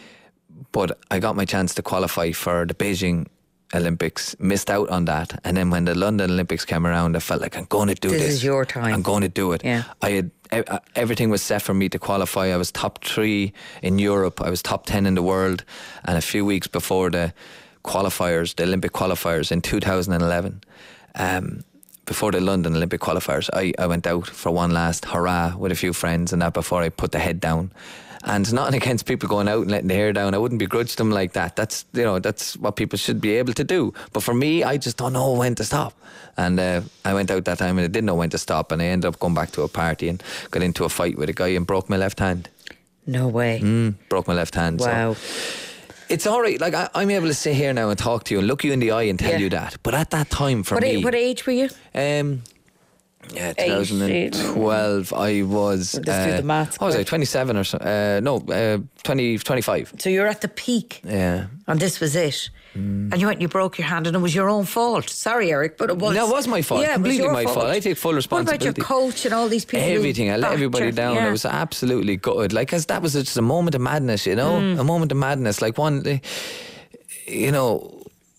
E: but I got my chance to qualify for the Beijing Olympics, missed out on that, and then when the London Olympics came around, I felt like I'm going to do this.
B: This is your time.
E: I'm going to do it.
B: Yeah.
E: I had e- everything was set for me to qualify. I was top three in Europe. I was top ten in the world, and a few weeks before the qualifiers, the Olympic qualifiers in two thousand eleven, um, before the London Olympic qualifiers, I, I went out for one last hurrah with a few friends and that before I put the head down. And it's nothing against people going out and letting the hair down. I wouldn't begrudge them like that. That's, you know, that's what people should be able to do. But for me, I just don't know when to stop. And uh, I went out that time and I didn't know when to stop. And I ended up going back to a party and got into a fight with a guy and broke my left hand.
B: No way.
E: Mm, broke my left hand.
B: Wow.
E: So it's all right. Like I, I'm able to sit here now and talk to you and look you in the eye and tell
B: Yeah.
E: you that. But at that time, for
B: What,
E: me,
B: a- what age were you?
E: um, yeah,
B: Eight,
E: twenty twelve. I was.
B: Let's do the maths
E: What was I?
B: quick.
E: twenty-seven or so? Uh, no, uh, twenty, twenty-five.
B: So you're at the peak.
E: Yeah.
B: And this was it.
E: Mm.
B: And you went and you broke your hand and it was your own fault. Sorry, Eric, but it was.
E: No, it was my fault.
B: Yeah, it was
E: Completely
B: your
E: my fault. I take full
B: What about
E: responsibility.
B: your coach and all these people? who
E: Everything. I let
B: backed
E: everybody
B: you?
E: down.
B: Yeah.
E: I was absolutely gutted. Like, cause that was just a moment of madness, you know?
B: Mm.
E: A moment of madness. Like one, you know,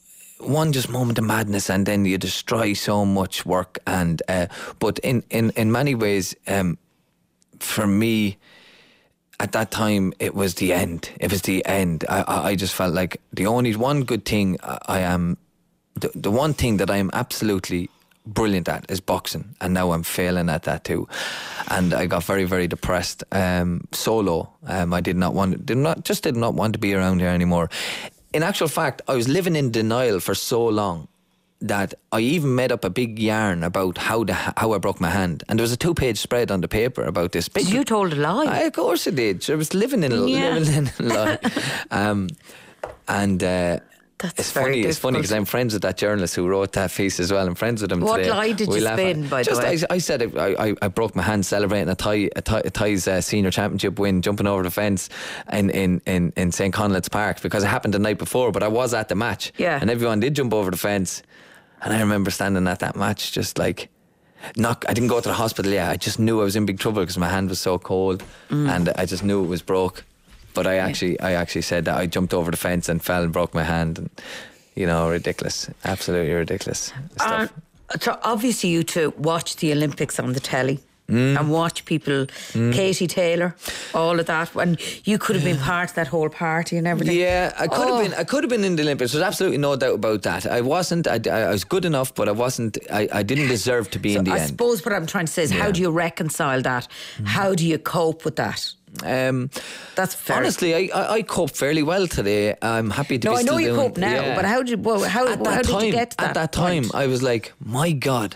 E: one just moment of madness, and then you destroy so much work. And uh, but in, in, in many ways, um, for me, at that time, it was the end. It was the end. I, I I just felt like the only one good thing I, I am, the, the one thing that I am absolutely brilliant at is boxing, and now I'm failing at that too. And I got very, very depressed. Um, solo. Um, I did not want, did not, just did not want to be around here anymore. In actual fact, I was living in denial for so long that I even made up a big yarn about how the how I broke my hand, and there was a two-page spread on the paper about this. Big,
B: You told a lie.
E: I, of course I did. I was living in a,
B: Yeah.
E: living in a lie. Um, and uh,
B: That's
E: it's
B: very
E: funny. It's funny
B: difficult.
E: because I'm friends with that journalist who wrote that piece as well. I'm friends with him
B: What
E: today.
B: lie did you
E: laugh
B: spin,
E: at-
B: by the
E: Just,
B: way?
E: I, I said it, I, I, I broke my hand celebrating a tie, a tie, a tie's uh, senior championship win, jumping over the fence in in in, in Saint Conleth's Park, because it happened the night before. But I was at the match,
B: Yeah.
E: and everyone did jump over the fence. And I remember standing at that match, just like, not. I didn't go to the hospital yet. I just knew I was in big trouble because my hand was so cold,
B: Mm.
E: and I just knew it was broke. But I actually, I actually said that I jumped over the fence and fell and broke my hand, and you know, ridiculous, absolutely ridiculous stuff.
B: Uh, so obviously you two watch the Olympics on the telly.
E: Mm.
B: And watch people, Katie Taylor, all of that, and you could have been part of that whole party and everything.
E: Yeah, I could
B: Oh.
E: have been. I could have been in the Olympics. There's absolutely no doubt about that. I wasn't. I, I was good enough, but I wasn't. I, I didn't deserve to be
B: So
E: in the
B: I
E: end.
B: suppose what I'm trying to say is, how
E: Yeah.
B: do you reconcile that? How do you cope with that?
E: Um,
B: That's very...
E: honestly, I, I I cope fairly well today. I'm happy to
B: No,
E: be
B: I know
E: still
B: you
E: doing-
B: cope now,
E: yeah.
B: but how did you, well, how,
E: At that
B: how did
E: time,
B: you get to that
E: At that time,
B: point?
E: I was like, my God,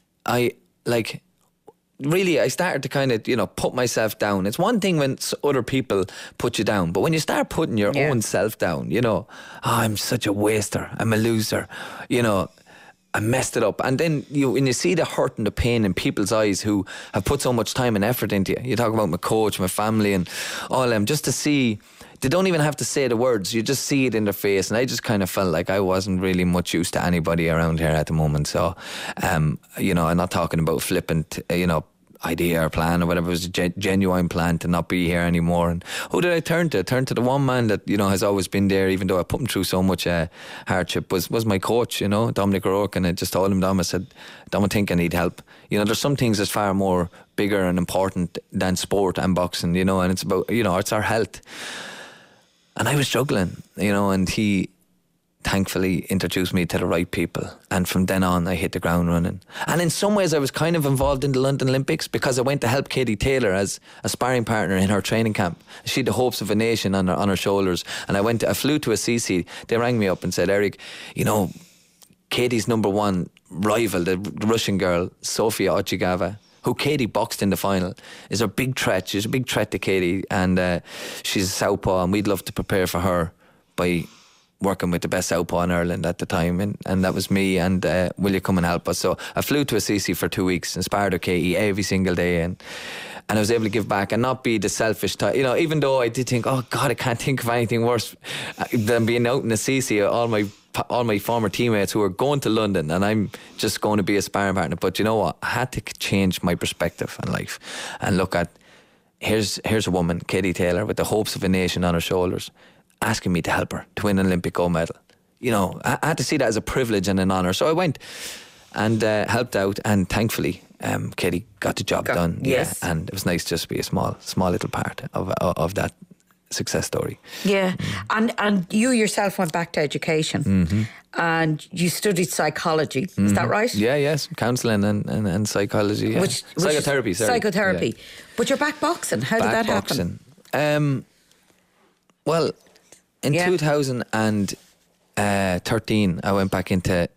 E: I like. Really, I started to kind of, you know, put myself down. It's one thing when s- other people put you down, but when you start putting your
B: Yeah.
E: own self down, you know, oh, I'm such a waster, I'm a loser, you know, I messed it up. And then you when you see the hurt and the pain in people's eyes who have put so much time and effort into you. You talk about my coach, my family and all of them, just to see, they don't even have to say the words, you just see it in their face. And I just kind of felt like I wasn't really much use to anybody around here at the moment. So, um, you know, I'm not talking about flippant, you know, idea or plan or whatever. It was a gen- genuine plan to not be here anymore. And who did I turn to? I turned to the one man that, you know, has always been there, even though I put him through so much uh, hardship, was was my coach, you know, Dominic O'Rourke. And I just told him, Dom, I said, Dom, I think I need help. You know, there's some things that's far more bigger and important than sport and boxing, you know, and it's about, you know, it's our health. And I was struggling, you know, and he thankfully introduced me to the right people, and from then on I hit the ground running. And in some ways I was kind of involved in the London Olympics because I went to help Katie Taylor as a sparring partner in her training camp. She had the hopes of a nation on her, on her shoulders, and I went to, I flew to Assisi. They rang me up and said, Eric, you know, Katie's number one rival, the Russian girl Sofia Ochigava, who Katie boxed in the final, is a big threat. She's a big threat to Katie, and uh, she's a southpaw, and we'd love to prepare for her by working with the best southpaw in Ireland at the time, and, and that was me, and uh, will you come and help us? So I flew to Assisi for two weeks, inspired her Katie every single day, and and I was able to give back and not be the selfish type, you know, even though I did think, oh God, I can't think of anything worse than being out in Assisi, all my all my former teammates who are going to London and I'm just going to be a sparring partner. But you know what, I had to change my perspective on life and look at, here's here's a woman, Katie Taylor, with the hopes of a nation on her shoulders, asking me to help her to win an Olympic gold medal. You know, I had to see that as a privilege and an honour. So I went and uh, helped out, and thankfully um, Katie got the job got, done.
B: Yes.
E: Yeah, and it was nice just to be a small, small little part of of that success story.
B: Yeah, mm. and and you yourself went back to education,
E: mm-hmm.
B: and you studied psychology.
E: Mm-hmm.
B: Is that right?
E: Yeah, yes, counselling and, and, and psychology. Yeah.
B: Which, which
E: psychotherapy. Sorry.
B: Psychotherapy.
E: Yeah.
B: But you're back boxing. How
E: back
B: did that
E: boxing.
B: happen?
E: Um, well, in
B: yeah.
E: two thousand thirteen, I went back into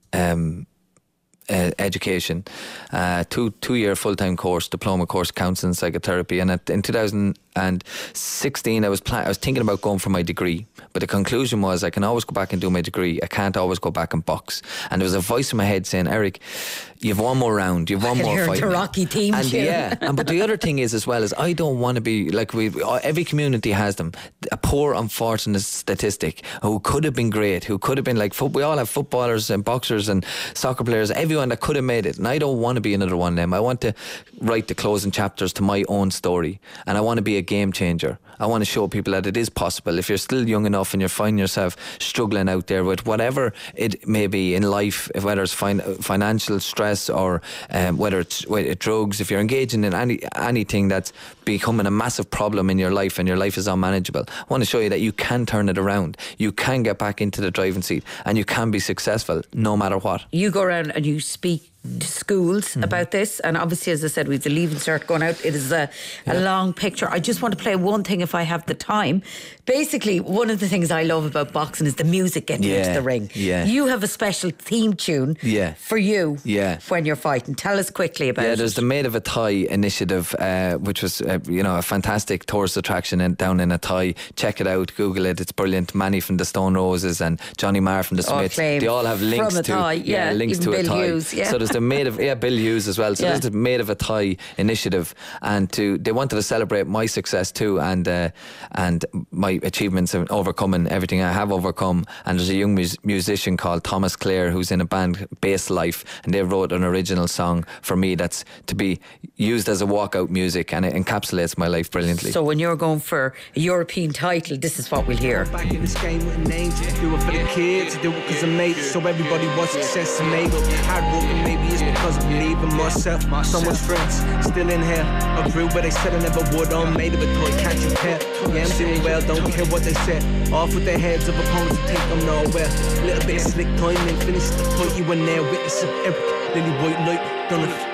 E: um, uh, education, uh, two two year full time course, diploma course, counselling psychotherapy, and at, in two thousand sixteen, I was pla- I was thinking about going for my degree, but the conclusion was I can always go back and do my degree. I can't always go back and box. And there was a voice in my head saying, Eric, you've one more round, you've one
B: I
E: more
B: hear
E: fight.
B: The Rocky team,
E: and
B: too.
E: yeah, and but the other thing is as well is I don't want to be like we. Every community has them. A poor, unfortunate statistic who could have been great, who could have been like we all have footballers and boxers and soccer players, everyone that could have made it. And I don't want to be another one of them. I want to write the closing chapters to my own story, and I want to be a game changer. I want to show people that it is possible. If you're still young enough and you find yourself struggling out there with whatever it may be in life, whether it's fin- financial stress or um, whether it's whether drugs, if you're engaging in any anything that's becoming a massive problem in your life and your life is unmanageable, I want to show you that you can turn it around. You can get back into the driving seat and you can be successful no matter what.
B: You go around and you speak to schools mm-hmm. about this, and obviously, as I said, we've the Leaving Cert going out. It is a, a yeah. long picture. I just want to play one thing if I have the time. Basically, one of the things I love about boxing is the music getting
E: yeah.
B: into the ring.
E: Yeah.
B: You have a special theme tune
E: yeah.
B: for you
E: yeah.
B: when you're fighting. Tell us quickly about
E: yeah,
B: it.
E: Yeah, there's the Made of Athy initiative, uh, which was uh, you know a fantastic tourist attraction in, down in Athy. Check it out, Google it. It's brilliant. Manny from the Stone Roses and Johnny Marr from the Smiths.
B: Oh,
E: they all have links
B: from
E: to
B: yeah,
E: yeah, links
B: Even
E: to
B: Bill
E: Athy.
B: Hughes, yeah.
E: So there's the Made of yeah Bill Hughes as well. So
B: yeah.
E: there's the Made of Athy initiative, and to they wanted to celebrate my success too, and uh, and my achievements in overcoming everything I have overcome. And there's a young mus- musician called Thomas Clare who's in a band, Bass Life, and they wrote an original song for me that's to be used as a walkout music, and it encapsulates my life brilliantly.
B: So when you're going for a European title, this is what we'll hear.
F: Back in this game with an angel, do it for the kids, do it because I made it, so everybody wants success and made it. Hard working, maybe it's because I believe in myself. So much friends still in here, I grew where they said I never would. I'm made of a toy, can't you care? Yeah, I'm doing well, don't care what they said. Off with their heads of opponents to take them nowhere. Little bit of slick timing, finish the fight, you in there witnessing Eric, Lily White Light, done it.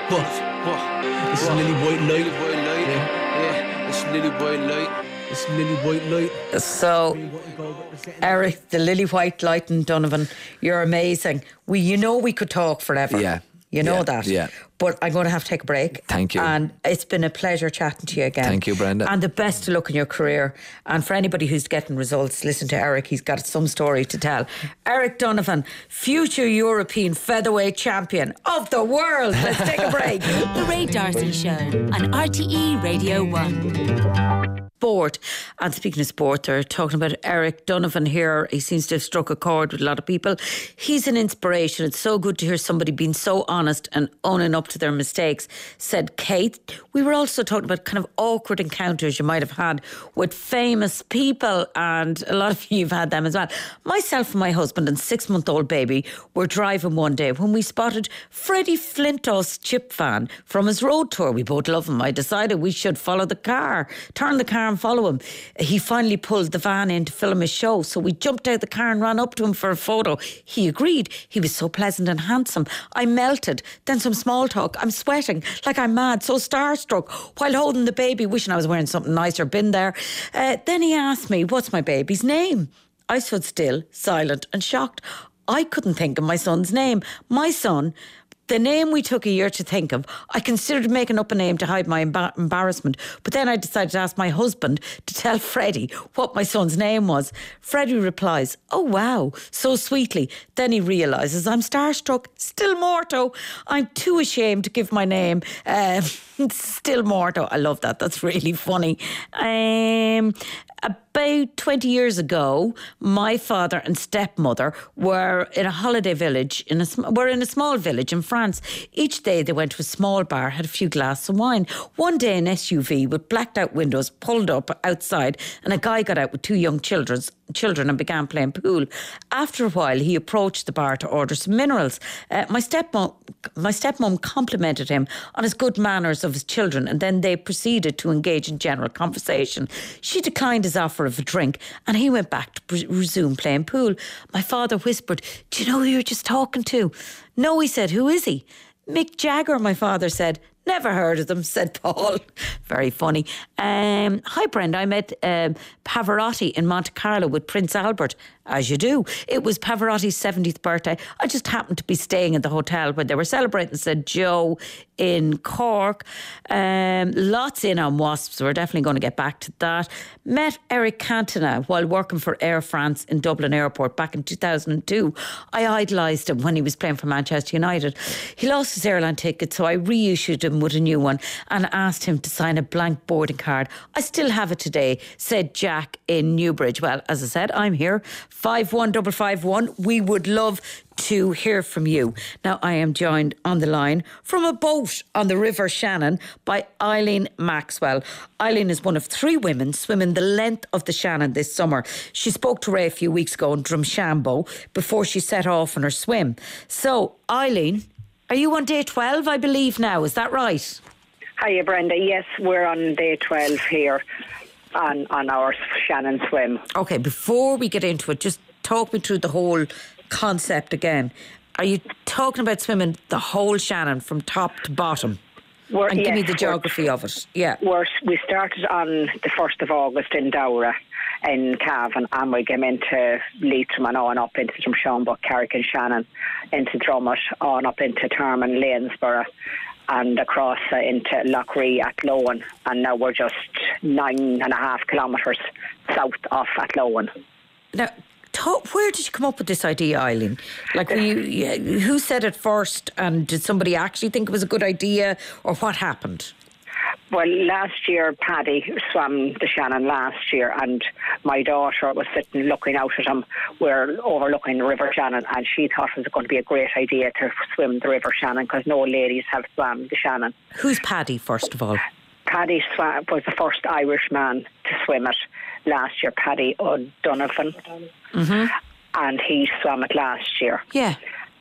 F: What? It's Lily White Light. Yeah, yeah, it's Lily White Light. It's Lily White Light.
B: So, Eric, the Lily White Light and Donovan, you're amazing. We, you know, we could talk forever.
E: Yeah.
B: You know
E: Yeah,
B: that.
E: yeah.
B: But I'm going to have to take a break.
E: Thank you.
B: And it's been a pleasure chatting to you again.
E: Thank you, Brenda.
B: And the best of luck in your career. And for anybody who's getting results, listen to Eric. He's got some story to tell. Eric Donovan, future European featherweight champion of the world. Let's take a break.
C: The Ray D'Arcy Show on R T E Radio one.
B: Sport. And speaking of sport, they're talking about Eric Donovan here. He seems to have struck a chord with a lot of people. He's an inspiration. It's so good to hear somebody being so honest and owning up to their mistakes, said Kate. We were also talking about kind of awkward encounters you might have had with famous people, and a lot of you have had them as well. Myself and my husband and six-month-old baby were driving one day when we spotted Freddie Flintoff's chip van from his road tour. We both love him. I decided we should follow the car, turn the car and follow him. He finally pulled the van in to film his show, so we jumped out the car and ran up to him for a photo. He agreed. He was so pleasant and handsome. I melted. Then some small talk. I'm sweating like I'm mad, so starstruck, while holding the baby, wishing I was wearing something nicer, been there. Uh, then he asked me, what's my baby's name? I stood still, silent and shocked. I couldn't think of my son's name. My son... The name we took a year to think of, I considered making up a name to hide my embar- embarrassment, but then I decided to ask my husband to tell Freddie what my son's name was. Freddie replies, oh wow, so sweetly. Then he realises I'm starstruck, still morto. I'm too ashamed to give my name. Uh, still morto. I love that. That's really funny. Um... About twenty years ago, my father and stepmother were in a holiday village, in a were in a small village in France. Each day they went to a small bar, had a few glasses of wine. One day an S U V with blacked out windows pulled up outside, and a guy got out with two young children's children and began playing pool. After a while, he approached the bar to order some minerals. Uh, my stepmom, my stepmom complimented him on his good manners of his children, and then they proceeded to engage in general conversation. She declined his offer of a drink, and he went back to pre- resume playing pool. My father whispered, do you know who you're just talking to? No, he said, who is he? Mick Jagger, my father said. Never heard of them, said Paul. Very funny. Um, hi, Brenda. I met um, Pavarotti in Monte Carlo with Prince Albert, as you do. It was Pavarotti's seventieth birthday. I just happened to be staying in the hotel when they were celebrating, said Joe in Cork. Um, lots in on wasps. We're definitely going to get back to that. Met Eric Cantona while working for Air France in Dublin Airport back in two thousand two. I idolised him when he was playing for Manchester United. He lost his airline ticket, so I reissued him with a new one and asked him to sign a blank boarding card. I still have it today, said Jack in Newbridge. Well, as I said, I'm here. five one five five one. We would love to hear from you. Now, I am joined on the line from a boat on the River Shannon by Eileen Maxwell. Eileen is one of three women swimming the length of the Shannon this summer. She spoke to Ray a few weeks ago in Drumshanbo before she set off on her swim. So, Eileen, are you on day twelve, I believe now? Is that right?
G: Hiya, Brenda. Yes, we're on day twelve here on, on our Shannon swim.
B: Okay, before we get into it, just talk me through the whole concept again. Are you talking about swimming the whole Shannon from top to bottom?
G: We're,
B: and give
G: yes,
B: me the geography of it. Yeah.
G: We're, we started on the first of August in Dowra in Cavan, and we came into Leitrim and on up into Drumshanbo, Carrick and Shannon, into Drummond, on up into Termon, Lanesborough, and across uh, into Loughrea at Lowan. And now we're just nine and a half kilometres south of Athlone.
B: Now, talk, where did you come up with this idea, Eileen? Like, were you, who said it first, and did somebody actually think it was a good idea, or what happened?
G: Well, last year, Paddy swam the Shannon last year, and my daughter was sitting looking out at him. We're overlooking the River Shannon, and she thought it was going to be a great idea to swim the River Shannon because no ladies have swam the Shannon.
B: Who's Paddy, first of all?
G: Paddy swam, was the first Irish man to swim it last year, Paddy O'Donovan. Mm-hmm. And he swam it last year.
B: Yeah.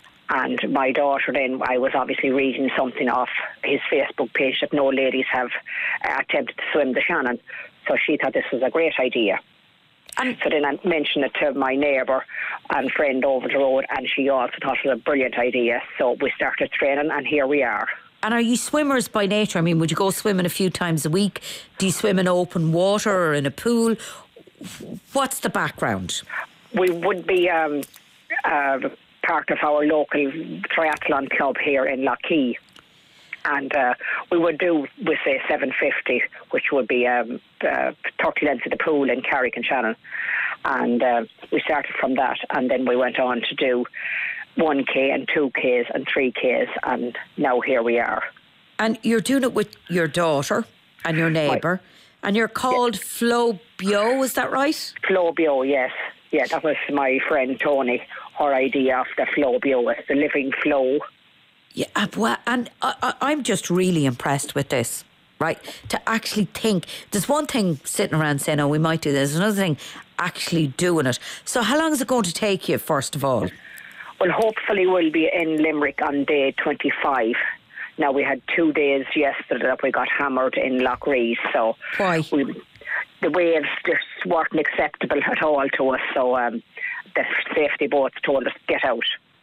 G: And my daughter then, I was obviously reading something off his Facebook page that no ladies have attempted to swim the Shannon. So she thought this was a great idea. And so then I mentioned it to my neighbour and friend over the road, and she also thought it was a brilliant idea. So we started training, and here we are.
B: And are you swimmers by nature? I mean, would you go swimming a few times a week? Do you swim in open water or in a pool? What's the background?
G: We would be... Um, uh, part of our local triathlon club here in Lockheed. And uh, we would do, we say, seven fifty, which would be um, uh, thirty lengths of the pool in Carrick-on-Shannon. And uh, we started from that, and then we went on to do one K and two Ks and three Ks, and now here we are.
B: And you're doing it with your daughter and your neighbour, right. And you're called yes. Flo Bio, is that right?
G: Flo Bio, yes. Yeah, that was my friend Tony, her idea of the Flo Bio, it's the living flow.
B: Yeah, and I, I'm just really impressed with this, right? To actually think, there's one thing sitting around saying, oh, we might do this, there's another thing actually doing it. So how long is it going to take you, first of all?
G: Well, hopefully we'll be in Limerick on day twenty-five. Now, we had two days yesterday that we got hammered in Lough Rees, so
B: Why?
G: We, the waves just weren't acceptable at all to us, so um, the safety boats told us to get out.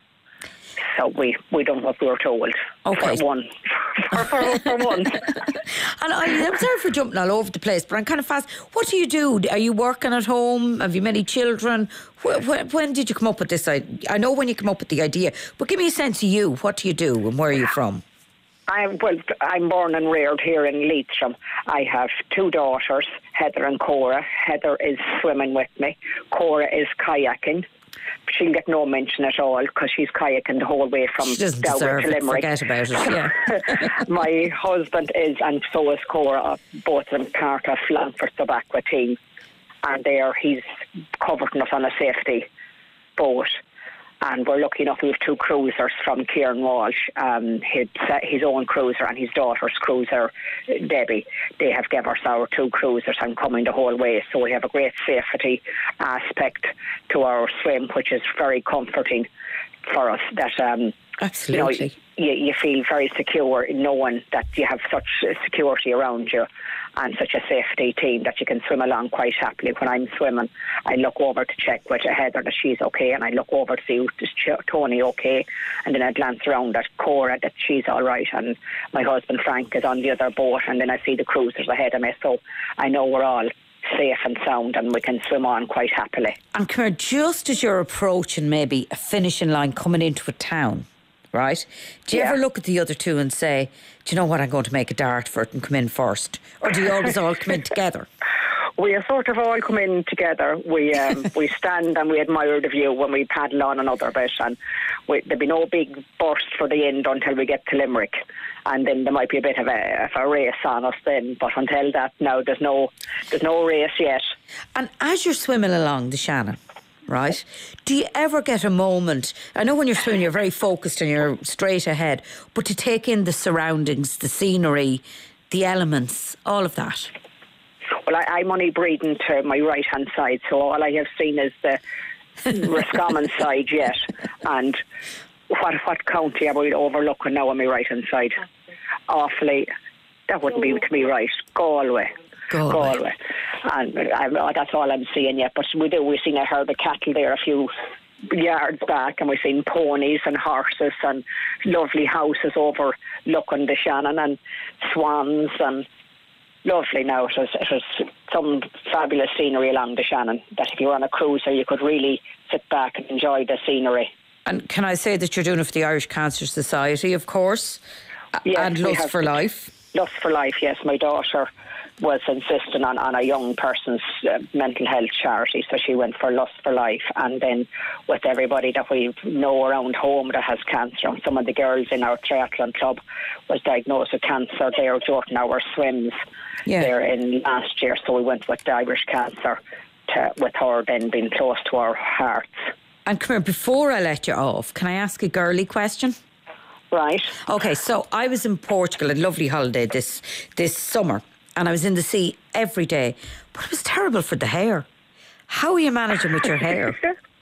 G: So we, we done what we were told.
B: Okay.
G: For one. for, for, for once.
B: And I, I'm sorry for jumping all over the place, but I'm kind of fast. What do you do? Are you working at home? Have you many children? When, when did you come up with this idea? I know when you come up with the idea, but give me a sense of you. What do you do and where are you from?
G: I'm, well, I'm born and reared here in Leitrim. I have two daughters, Heather and Cora. Heather is swimming with me. Cora is kayaking. She'll get no mention at all because she's kayaking the whole way from Dower to Limerick.
B: Forget about it, yeah.
G: My husband is, and so is Cora, both of them part of Flanford Sub-Aqua team. And there he's covered us on a safety boat. And we're lucky enough we have two cruisers from Kieran Walsh, um, his, his own cruiser and his daughter's cruiser, Debbie. They have given us our two cruisers and coming the whole way. So we have a great safety aspect to our swim, which is very comforting for us. That um,
B: Absolutely.
G: You know, you, you feel very secure in knowing that you have such security around you and such a safety team that you can swim along quite happily. When I'm swimming, I look over to check with Heather that she's okay, and I look over to see is Tony okay, and then I glance around at Cora that she's all right, and my husband Frank is on the other boat, and then I see the cruisers ahead of me, so I know we're all safe and sound and we can swim on quite happily.
B: And come here, just as you're approaching maybe a finishing line coming into a town, right? Do you yeah. ever look at the other two and say, do you know what, I'm going to make a dart for it and come in first? Or do you always all come in together?
G: We are sort of all come in together. We um, we stand and we admire the view when we paddle on another bit, and we, there'll be no big burst for the end until we get to Limerick, and then there might be a bit of a, of a race on us then. But until that, no, there's no there's no race yet.
B: And as you're swimming along the Shannon, right, do you ever get a moment, I know when you're swimming you're very focused and you're straight ahead, but to take in the surroundings, the scenery, the elements, all of that?
G: Well, I, I'm only breathing to my right-hand side, so all I have seen is the Roscommon side yet. And what what county am I overlooking now on my right-hand side? Awfully, that wouldn't be to me right. Galway.
B: Galway.
G: Galway. And I, that's all I'm seeing yet. But we do, we've seen a herd of cattle there a few yards back, and we've seen ponies and horses and lovely houses overlooking the Shannon and swans and lovely now. It was, it was some fabulous scenery along the Shannon that if you were on a cruiser you could really sit back and enjoy the scenery.
B: And can I say that you're doing it for the Irish Cancer Society, of course,
G: yes,
B: and Lust for Life?
G: Lust for Life, yes. My daughter was insisting on, on a young person's uh, mental health charity, so she went for Lust for Life. And then with everybody that we know around home that has cancer, some of the girls in our triathlon club was diagnosed with cancer there during our swims yeah. there in last year, so we went with the Irish Cancer to, with her then being close to our hearts.
B: And come here, before I let you off, can I ask a girly question?
G: Right.
B: Okay, so I was in Portugal, a lovely holiday this this summer, and I was in the sea every day, but it was terrible for the hair. How are you managing with your hair?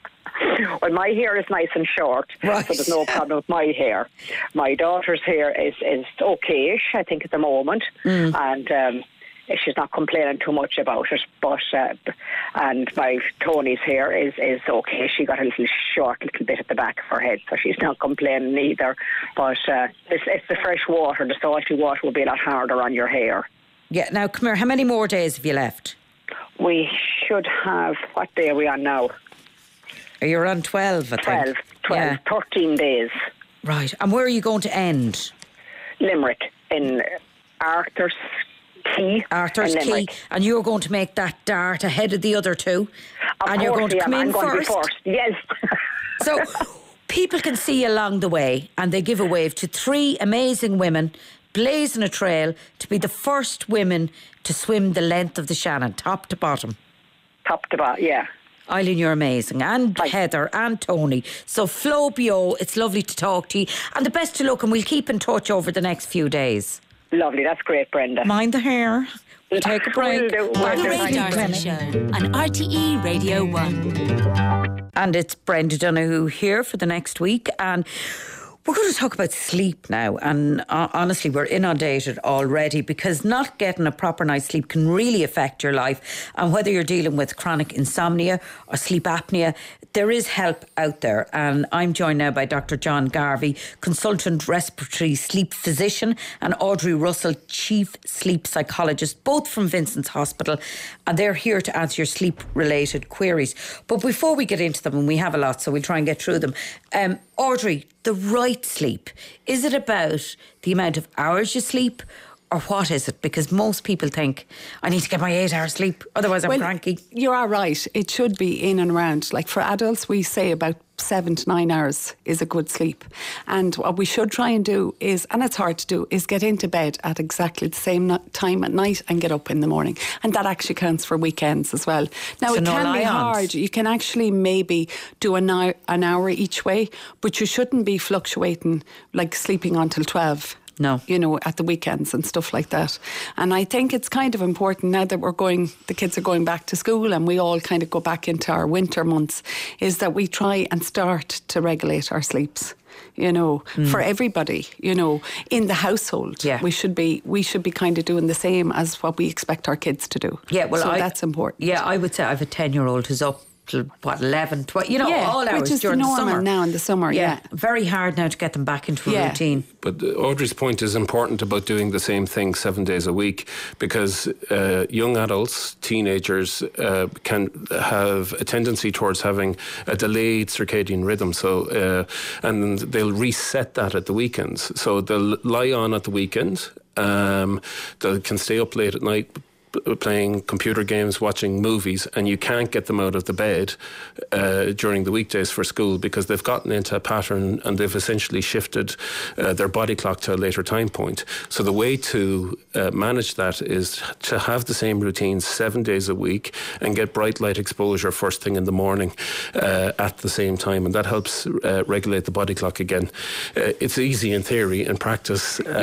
G: Well, my hair is nice and short,
B: right.
G: so there's no problem with my hair. My daughter's hair is, is okay-ish, I think, at the moment, mm. and um, she's not complaining too much about it. But uh, and my Tony's hair is, is okay. She got a little short, little bit at the back of her head, so she's not complaining either. But uh, it's, it's the fresh water. The salty water will be a lot harder on your hair.
B: Yeah. Now, come here. How many more days have you left?
G: We should have. What day are we on now?
B: You're on twelve, I
G: twelve.
B: think.
G: twelve,
B: Yeah.
G: thirteen days.
B: Right. And where are you going to end?
G: Limerick, in Arthur's Key.
B: Arthur's
G: in
B: Key.
G: Limerick.
B: And you're going to make that dart ahead of the other two.
G: Of
B: and you're
G: course
B: going to
G: I am.
B: come in
G: I'm going
B: first.
G: to be first. Yes.
B: So people can see you along the way and they give a wave to three amazing women blazing a trail to be the first women to swim the length of the Shannon, top to bottom.
G: Top to bottom, yeah.
B: Eileen, you're amazing. And
G: Thanks.
B: Heather and Tony. So Flo Bio, it's lovely to talk to you. And the best of luck, and we'll keep in touch over the next few days.
G: Lovely, that's great, Brenda.
B: Mind the hair. We'll take a break.
G: Will do, will
B: Back
G: do.
C: The
B: in
C: Ray
B: a few
C: Darcy
B: minutes.
C: Show on R T E Radio one.
B: And it's Brenda Donoghue here for the next week. And we're going to talk about sleep now. And uh, honestly, we're inundated already because not getting a proper night's sleep can really affect your life. And whether you're dealing with chronic insomnia or sleep apnea, there is help out there. And I'm joined now by Doctor John Garvey, consultant respiratory sleep physician, and Audrey Russell, chief sleep psychologist, both from Vincent's Hospital. And they're here to answer your sleep-related queries. But before we get into them, and we have a lot, so we'll try and get through them. Um, Audrey, the right sleep, is it about the amount of hours you sleep, or what is it? Because most people think, I need to get my eight hours sleep, otherwise I'm
H: well,
B: cranky.
H: You are right. It should be in and around. Like for adults, we say about seven to nine hours is a good sleep. And what we should try and do is, and it's hard to do, is get into bed at exactly the same no- time at night and get up in the morning. And that actually counts for weekends as well. Now,
B: So
H: it
B: no
H: can be
B: lie-ons.
H: hard. You can actually maybe do an hour, an hour each way, but you shouldn't be fluctuating, like sleeping until twelve.
B: No.
H: You know, at the weekends and stuff like that. And I think it's kind of important now that we're going, the kids are going back to school and we all kind of go back into our winter months, is that we try and start to regulate our sleeps. You know, mm. for everybody, you know, in the household,
B: yeah.
H: we should be we should be kind of doing the same as what we expect our kids to do.
B: Yeah, well,
H: so
B: I,
H: that's important.
B: Yeah, I would say I have a ten-year-old who's up till, what, eleven, twelve, you know,
H: yeah,
B: all hours
H: which is
B: during
H: the,
B: the
H: normal
B: summer.
H: now in the summer, yeah.
B: yeah. Very hard now to get them back into a
H: Yeah.
B: routine.
I: But Audrey's point is important about doing the same thing seven days a week, because uh, young adults, teenagers, uh, can have a tendency towards having a delayed circadian rhythm. So, uh, and they'll reset that at the weekends. So they'll lie on at the weekend. Um, they can stay up late at night playing computer games, watching movies, and you can't get them out of the bed uh, during the weekdays for school because they've gotten into a pattern and they've essentially shifted uh, their body clock to a later time point. So the way to uh, manage that is to have the same routines seven days a week and get bright light exposure first thing in the morning uh, at the same time, and that helps uh, regulate the body clock again. Uh, it's easy in theory. In practice, uh,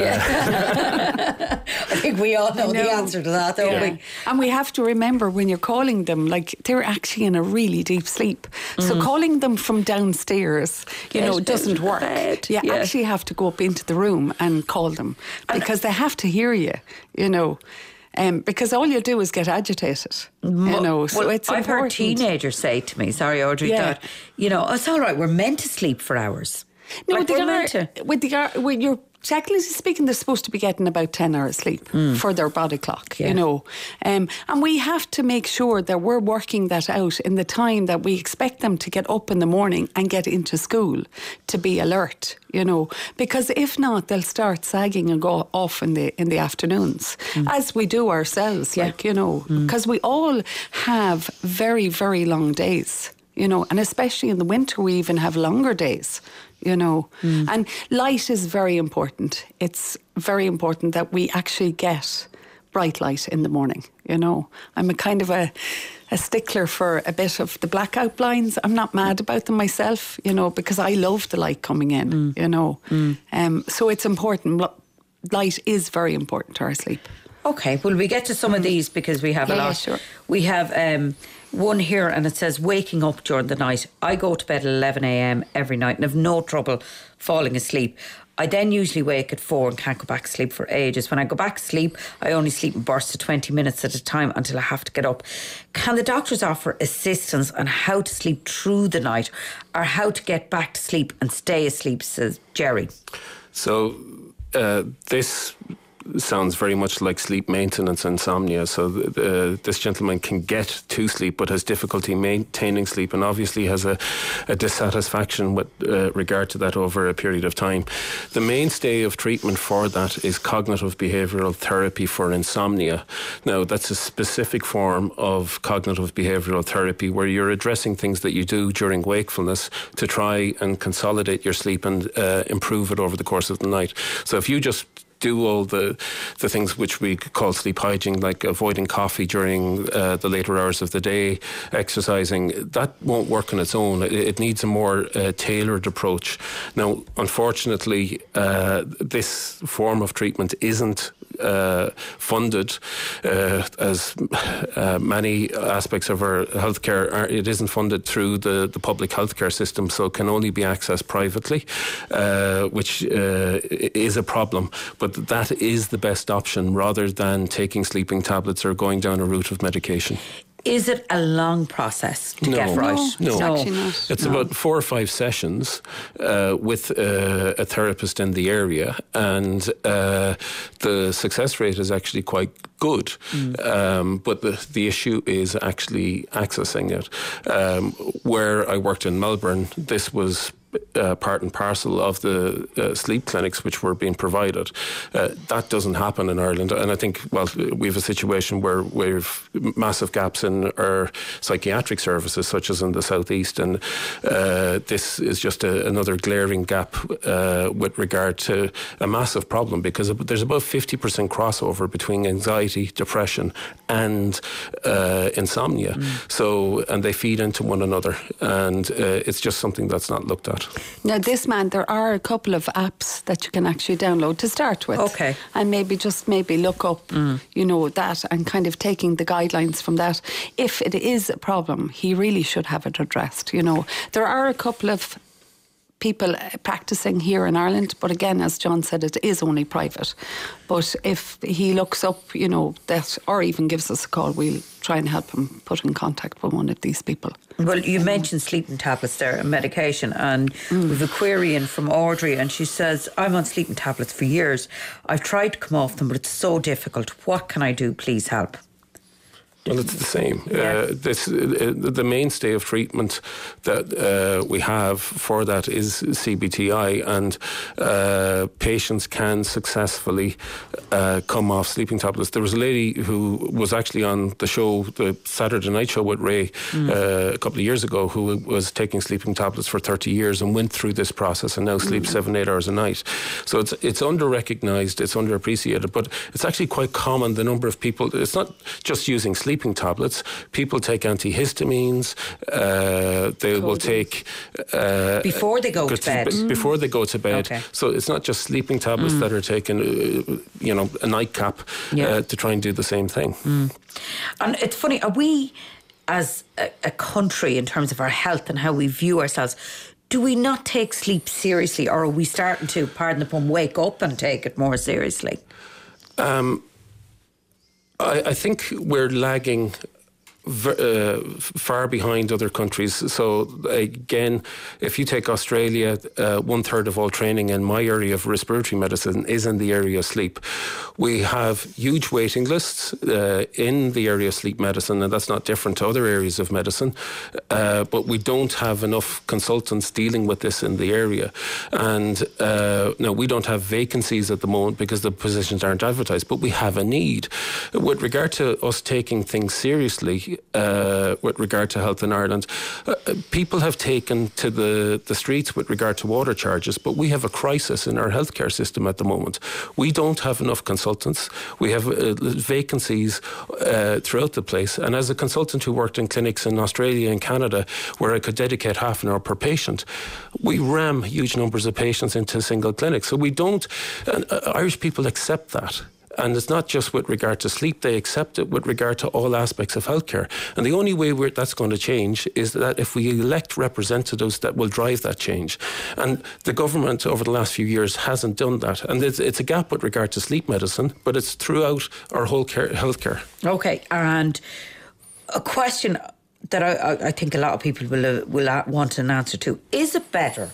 B: yeah. I think we all know,
H: know.
B: the answer to that, don't
H: Yeah.
B: we?
H: And we have to remember when you're calling them, like they're actually in a really deep sleep. So calling them from downstairs, you
B: Get
H: know,
B: out
H: doesn't
B: of
H: work.
B: bed.
H: You
B: Yeah.
H: actually have to go up into the room and call them because they have to hear you, you know. Um, because all you do is get agitated, you know. So
B: well,
H: it's
B: I've heard
H: important.
B: teenagers say to me, sorry, Audrey,
H: Yeah.
B: that, you know, it's all right, we're meant to sleep for hours.
H: No,
B: like
H: they
B: we're
H: are,
B: meant to.
H: with the hour- when you're technically speaking, they're supposed to be getting about ten hours sleep for their body clock,
B: Yeah.
H: you know. Um, and we have to make sure that we're working that out in the time that we expect them to get up in the morning and get into school to be alert, you know. Because if not, they'll start sagging and go off in the in the afternoons, as we do ourselves,
B: Yeah.
H: like, you know. Because we all have very, very long days, you know, and especially in the winter we even have longer days, you know.
B: Mm.
H: And light is very important. It's very important that we actually get bright light in the morning, you know. I'm a kind of a, a stickler for a bit of the blackout blinds. I'm not mad about them myself, you know, because I love the light coming in,
B: Mm.
H: you know. Mm. Um, so it's important. Light is very important to our sleep.
B: Okay, well, we get to some of these because we have a
H: Yeah,
B: lot.
H: yeah, sure.
B: We have um, one here and it says waking up during the night. I go to bed at eleven a.m. every night and have no trouble falling asleep. I then usually wake at four and can't go back to sleep for ages. When I go back to sleep, I only sleep in bursts of twenty minutes at a time until I have to get up. Can the doctors offer assistance on how to sleep through the night or how to get back to sleep and stay asleep, says Jerry?
I: So uh, this sounds very much like sleep maintenance insomnia. So uh, this gentleman can get to sleep but has difficulty maintaining sleep, and obviously has a, a dissatisfaction with uh, regard to that over a period of time. The mainstay of treatment for that is cognitive behavioural therapy for insomnia. Now, that's a specific form of cognitive behavioural therapy where you're addressing things that you do during wakefulness to try and consolidate your sleep and uh, improve it over the course of the night. So if you just do all the the things which we call sleep hygiene, like avoiding coffee during uh, the later hours of the day, exercising, that won't work on its own. It, it needs a more uh, tailored approach. Now, unfortunately, uh, this form of treatment isn't Uh, funded uh, as uh, many aspects of our healthcare are. It isn't funded through the, the public healthcare system, so it can only be accessed privately, uh, which uh, is a problem. But that is the best option rather than taking sleeping tablets or going down a route of medication.
B: Is it a long process to
I: no,
B: get right?
I: No,
H: it's
I: no.
H: actually not.
I: It's
H: no.
I: about four or five sessions uh, with uh, a therapist in the area, and uh, the success rate is actually quite good. Mm. Um, but the, the issue is actually accessing it. Um, where I worked in Melbourne, this was Uh, part and parcel of the uh, sleep clinics which were being provided. Uh, that doesn't happen in Ireland, and I think, well, we have a situation where we've massive gaps in our psychiatric services, such as in the southeast, and uh, this is just a, another glaring gap uh, with regard to a massive problem, because there's about fifty percent crossover between anxiety, depression, and uh, insomnia. Mm. So, and they feed into one another, and uh, it's just something that's not looked at.
H: Now, this man, there are a couple of apps that you can actually download to start with.
B: Okay.
H: And maybe just maybe look up, mm. you know, that, and kind of taking the guidelines from that. If it is a problem, he really should have it addressed, you know. There are a couple of people practicing here in Ireland, but again, as John said, it is only private. But if he looks up, you know, that, or even gives us a call, we'll try and help him put in contact with one of these people.
B: Well, you mentioned sleeping tablets there and medication, and mm. we've a query in from Audrey, and she says, I'm on sleeping tablets for years. I've tried to come off them, but it's so difficult. What can I do? Please help.
I: Well, it's the same.
B: Yeah.
I: Uh, this uh, the mainstay of treatment that uh, we have for that is C B T I, and uh, patients can successfully uh, come off sleeping tablets. There was a lady who was actually on the show, the Saturday Night Show with Ray, mm. uh, a couple of years ago, who was taking sleeping tablets for thirty years and went through this process and now sleeps mm. seven, eight hours a night. So it's it's under-recognised, it's underappreciated, but it's actually quite common, the number of people. It's not just using sleep sleeping tablets. People take antihistamines. Uh, they Cold will take
B: uh, before they go, go to bed.
I: B- before they go to bed. Okay. So it's not just sleeping tablets mm. that are taken. Uh, you know, a nightcap yeah. uh, to try and do the same thing.
B: Mm. And it's funny. Are we, as a, a country, in terms of our health and how we view ourselves, do we not take sleep seriously, or are we starting to, pardon the pun, wake up and take it more seriously? Um.
I: I, I think we're lagging v- uh, far behind other countries. So again, if you take Australia, uh, one third of all training in my area of respiratory medicine is in the area of sleep. We have huge waiting lists uh, in the area of sleep medicine, and that's not different to other areas of medicine. Uh, but we don't have enough consultants dealing with this in the area. And uh, no, we don't have vacancies at the moment because the positions aren't advertised, but we have a need. With regard to us taking things seriously, uh, with regard to health in Ireland, uh, people have taken to the, the streets with regard to water charges, but we have a crisis in our healthcare system at the moment. We don't have enough consultants. We have uh, vacancies uh, throughout the place. And as a consultant who worked in clinics in Australia and Canada, where I could dedicate half an hour per patient, we ram huge numbers of patients into a single clinic. So we don't, and uh, Irish people accept that. And it's not just with regard to sleep, they accept it with regard to all aspects of healthcare. And the only way we're, that's going to change is that if we elect representatives that will drive that change. And the government over the last few years hasn't done that. And it's, it's a gap with regard to sleep medicine, but it's throughout our whole care, healthcare.
B: Okay, and a question that I, I think a lot of people will uh, will want an answer to. Is it better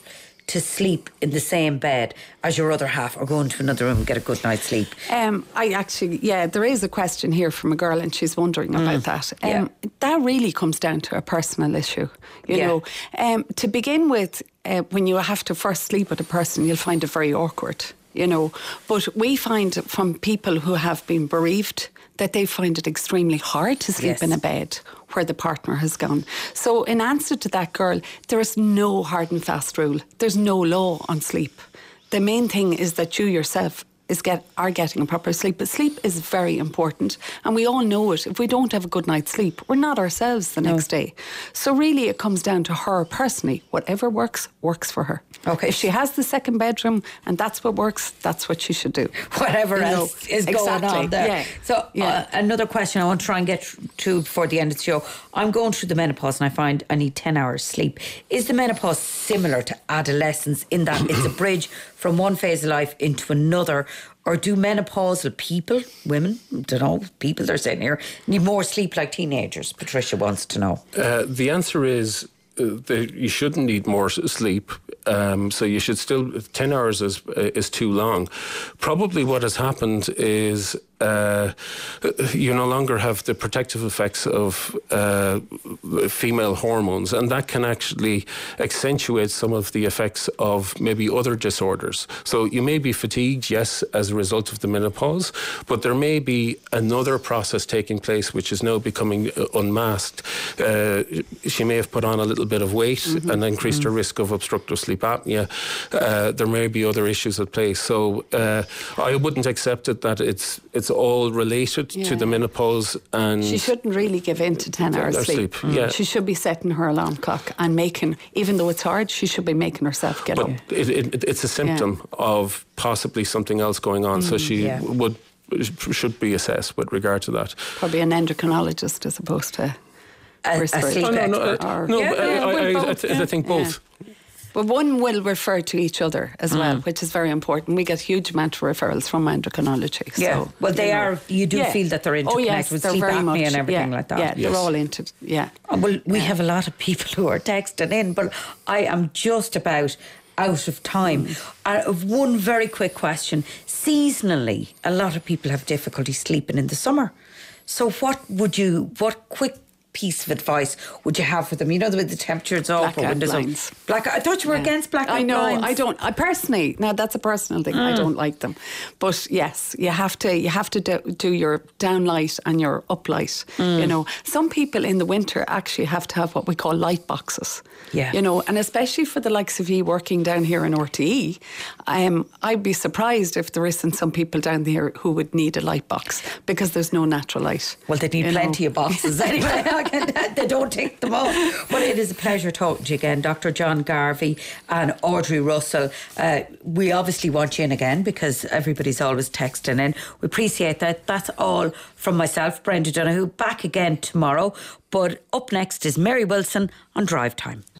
B: to sleep in the same bed as your other half, or go into another room and get a good night's sleep?
H: Um, I actually, yeah, there is a question here from a girl, and she's wondering mm. about that. Um,
B: yeah.
H: That really comes down to a personal issue. You
B: yeah.
H: know, um, to begin with, uh, when you have to first sleep with a person, you'll find it very awkward. You know, but we find from people who have been bereaved that they find it extremely hard to sleep
B: yes.
H: in a bed where the partner has gone. So in answer to that girl, there is no hard and fast rule. There's no law on sleep. The main thing is that you yourself is get are getting a proper sleep. But sleep is very important, and we all know it. If we don't have a good night's sleep, we're not ourselves the no. next day. So really it comes down to her personally. Whatever works, works for her.
B: Okay.
H: If she has the second bedroom and that's what works, that's what she should do.
B: Whatever
H: you
B: else
H: know,
B: is going
H: exactly.
B: on there.
H: Yeah.
B: So
H: yeah.
B: Uh, another question I want to try and get to before the end of the show. I'm going through the menopause and I find I need ten hours sleep. Is the menopause similar to adolescence in that it's a bridge from one phase of life into another? Or do menopausal people, women, don't know, people they're saying here, need more sleep like teenagers? Patricia wants to know.
I: Uh, the answer is uh, that you shouldn't need more sleep. Um, so you should still, ten hours is uh, is too long. Probably what has happened is uh, you no longer have the protective effects of uh, female hormones, and that can actually accentuate some of the effects of maybe other disorders. So you may be fatigued, yes, as a result of the menopause, but there may be another process taking place which is now becoming uh, unmasked. Uh, she may have put on a little bit of weight mm-hmm. and increased mm-hmm. her risk of obstructive sleep apnea. Uh, there may be other issues at play. So uh, I wouldn't accept it that it's it's all related yeah. to the menopause, and
H: she shouldn't really give in to ten hours sleep.
I: sleep. Mm. Yeah.
H: She should be setting her alarm clock and making, even though it's hard, she should be making herself get
I: but
H: up.
I: It, it, it's a symptom yeah. of possibly something else going on. Mm, so she yeah. would should be assessed with regard to that.
H: Probably an endocrinologist as opposed to
B: a, a sleep
I: oh, no, no,
B: expert.
I: Uh,
B: or,
I: no,
B: yeah,
I: I,
B: yeah,
I: I, I,
H: both,
I: I, I think both.
H: Yeah. But one will refer to each other as mm. well, which is very important. We get huge amount of referrals from endocrinology. So,
B: yeah, well, they you know, are. You do yeah. feel that they're interconnected
H: oh, yes,
B: with
H: they're
B: sleep
H: very
B: apnea
H: much,
B: and everything
H: yeah,
B: like that.
H: Yeah,
B: yes.
H: they're all into. Yeah.
B: Oh, well, we
H: yeah.
B: have a lot of people who are texting in, but I am just about out of time. Mm. Uh, one very quick question: seasonally, a lot of people have difficulty sleeping in the summer. So, what would you? What quick piece of advice would you have for them? You know, the way the temperature's off,
H: blackout
B: windows
H: blinds.
B: Black. I thought you were yeah. against blackout
H: I know.
B: blinds.
H: I don't. I personally, now that's a personal thing. Mm. I don't like them, but yes, you have to. You have to do, do your downlight and your uplight. Mm. You know, some people in the winter actually have to have what we call light boxes.
B: Yeah.
H: You know, and especially for the likes of you working down here in R T E, um, I'd be surprised if there isn't some people down there who would need a light box because there's no natural light.
B: Well, they need plenty know. of boxes anyway. They don't take them off. But it is a pleasure talking to you again, Doctor John Garvey and Audrey Russell. Uh, we obviously want you in again because everybody's always texting in. We appreciate that. That's all from myself, Brenda Donoghue. Back again tomorrow. But up next is Mary Wilson on Drive Time.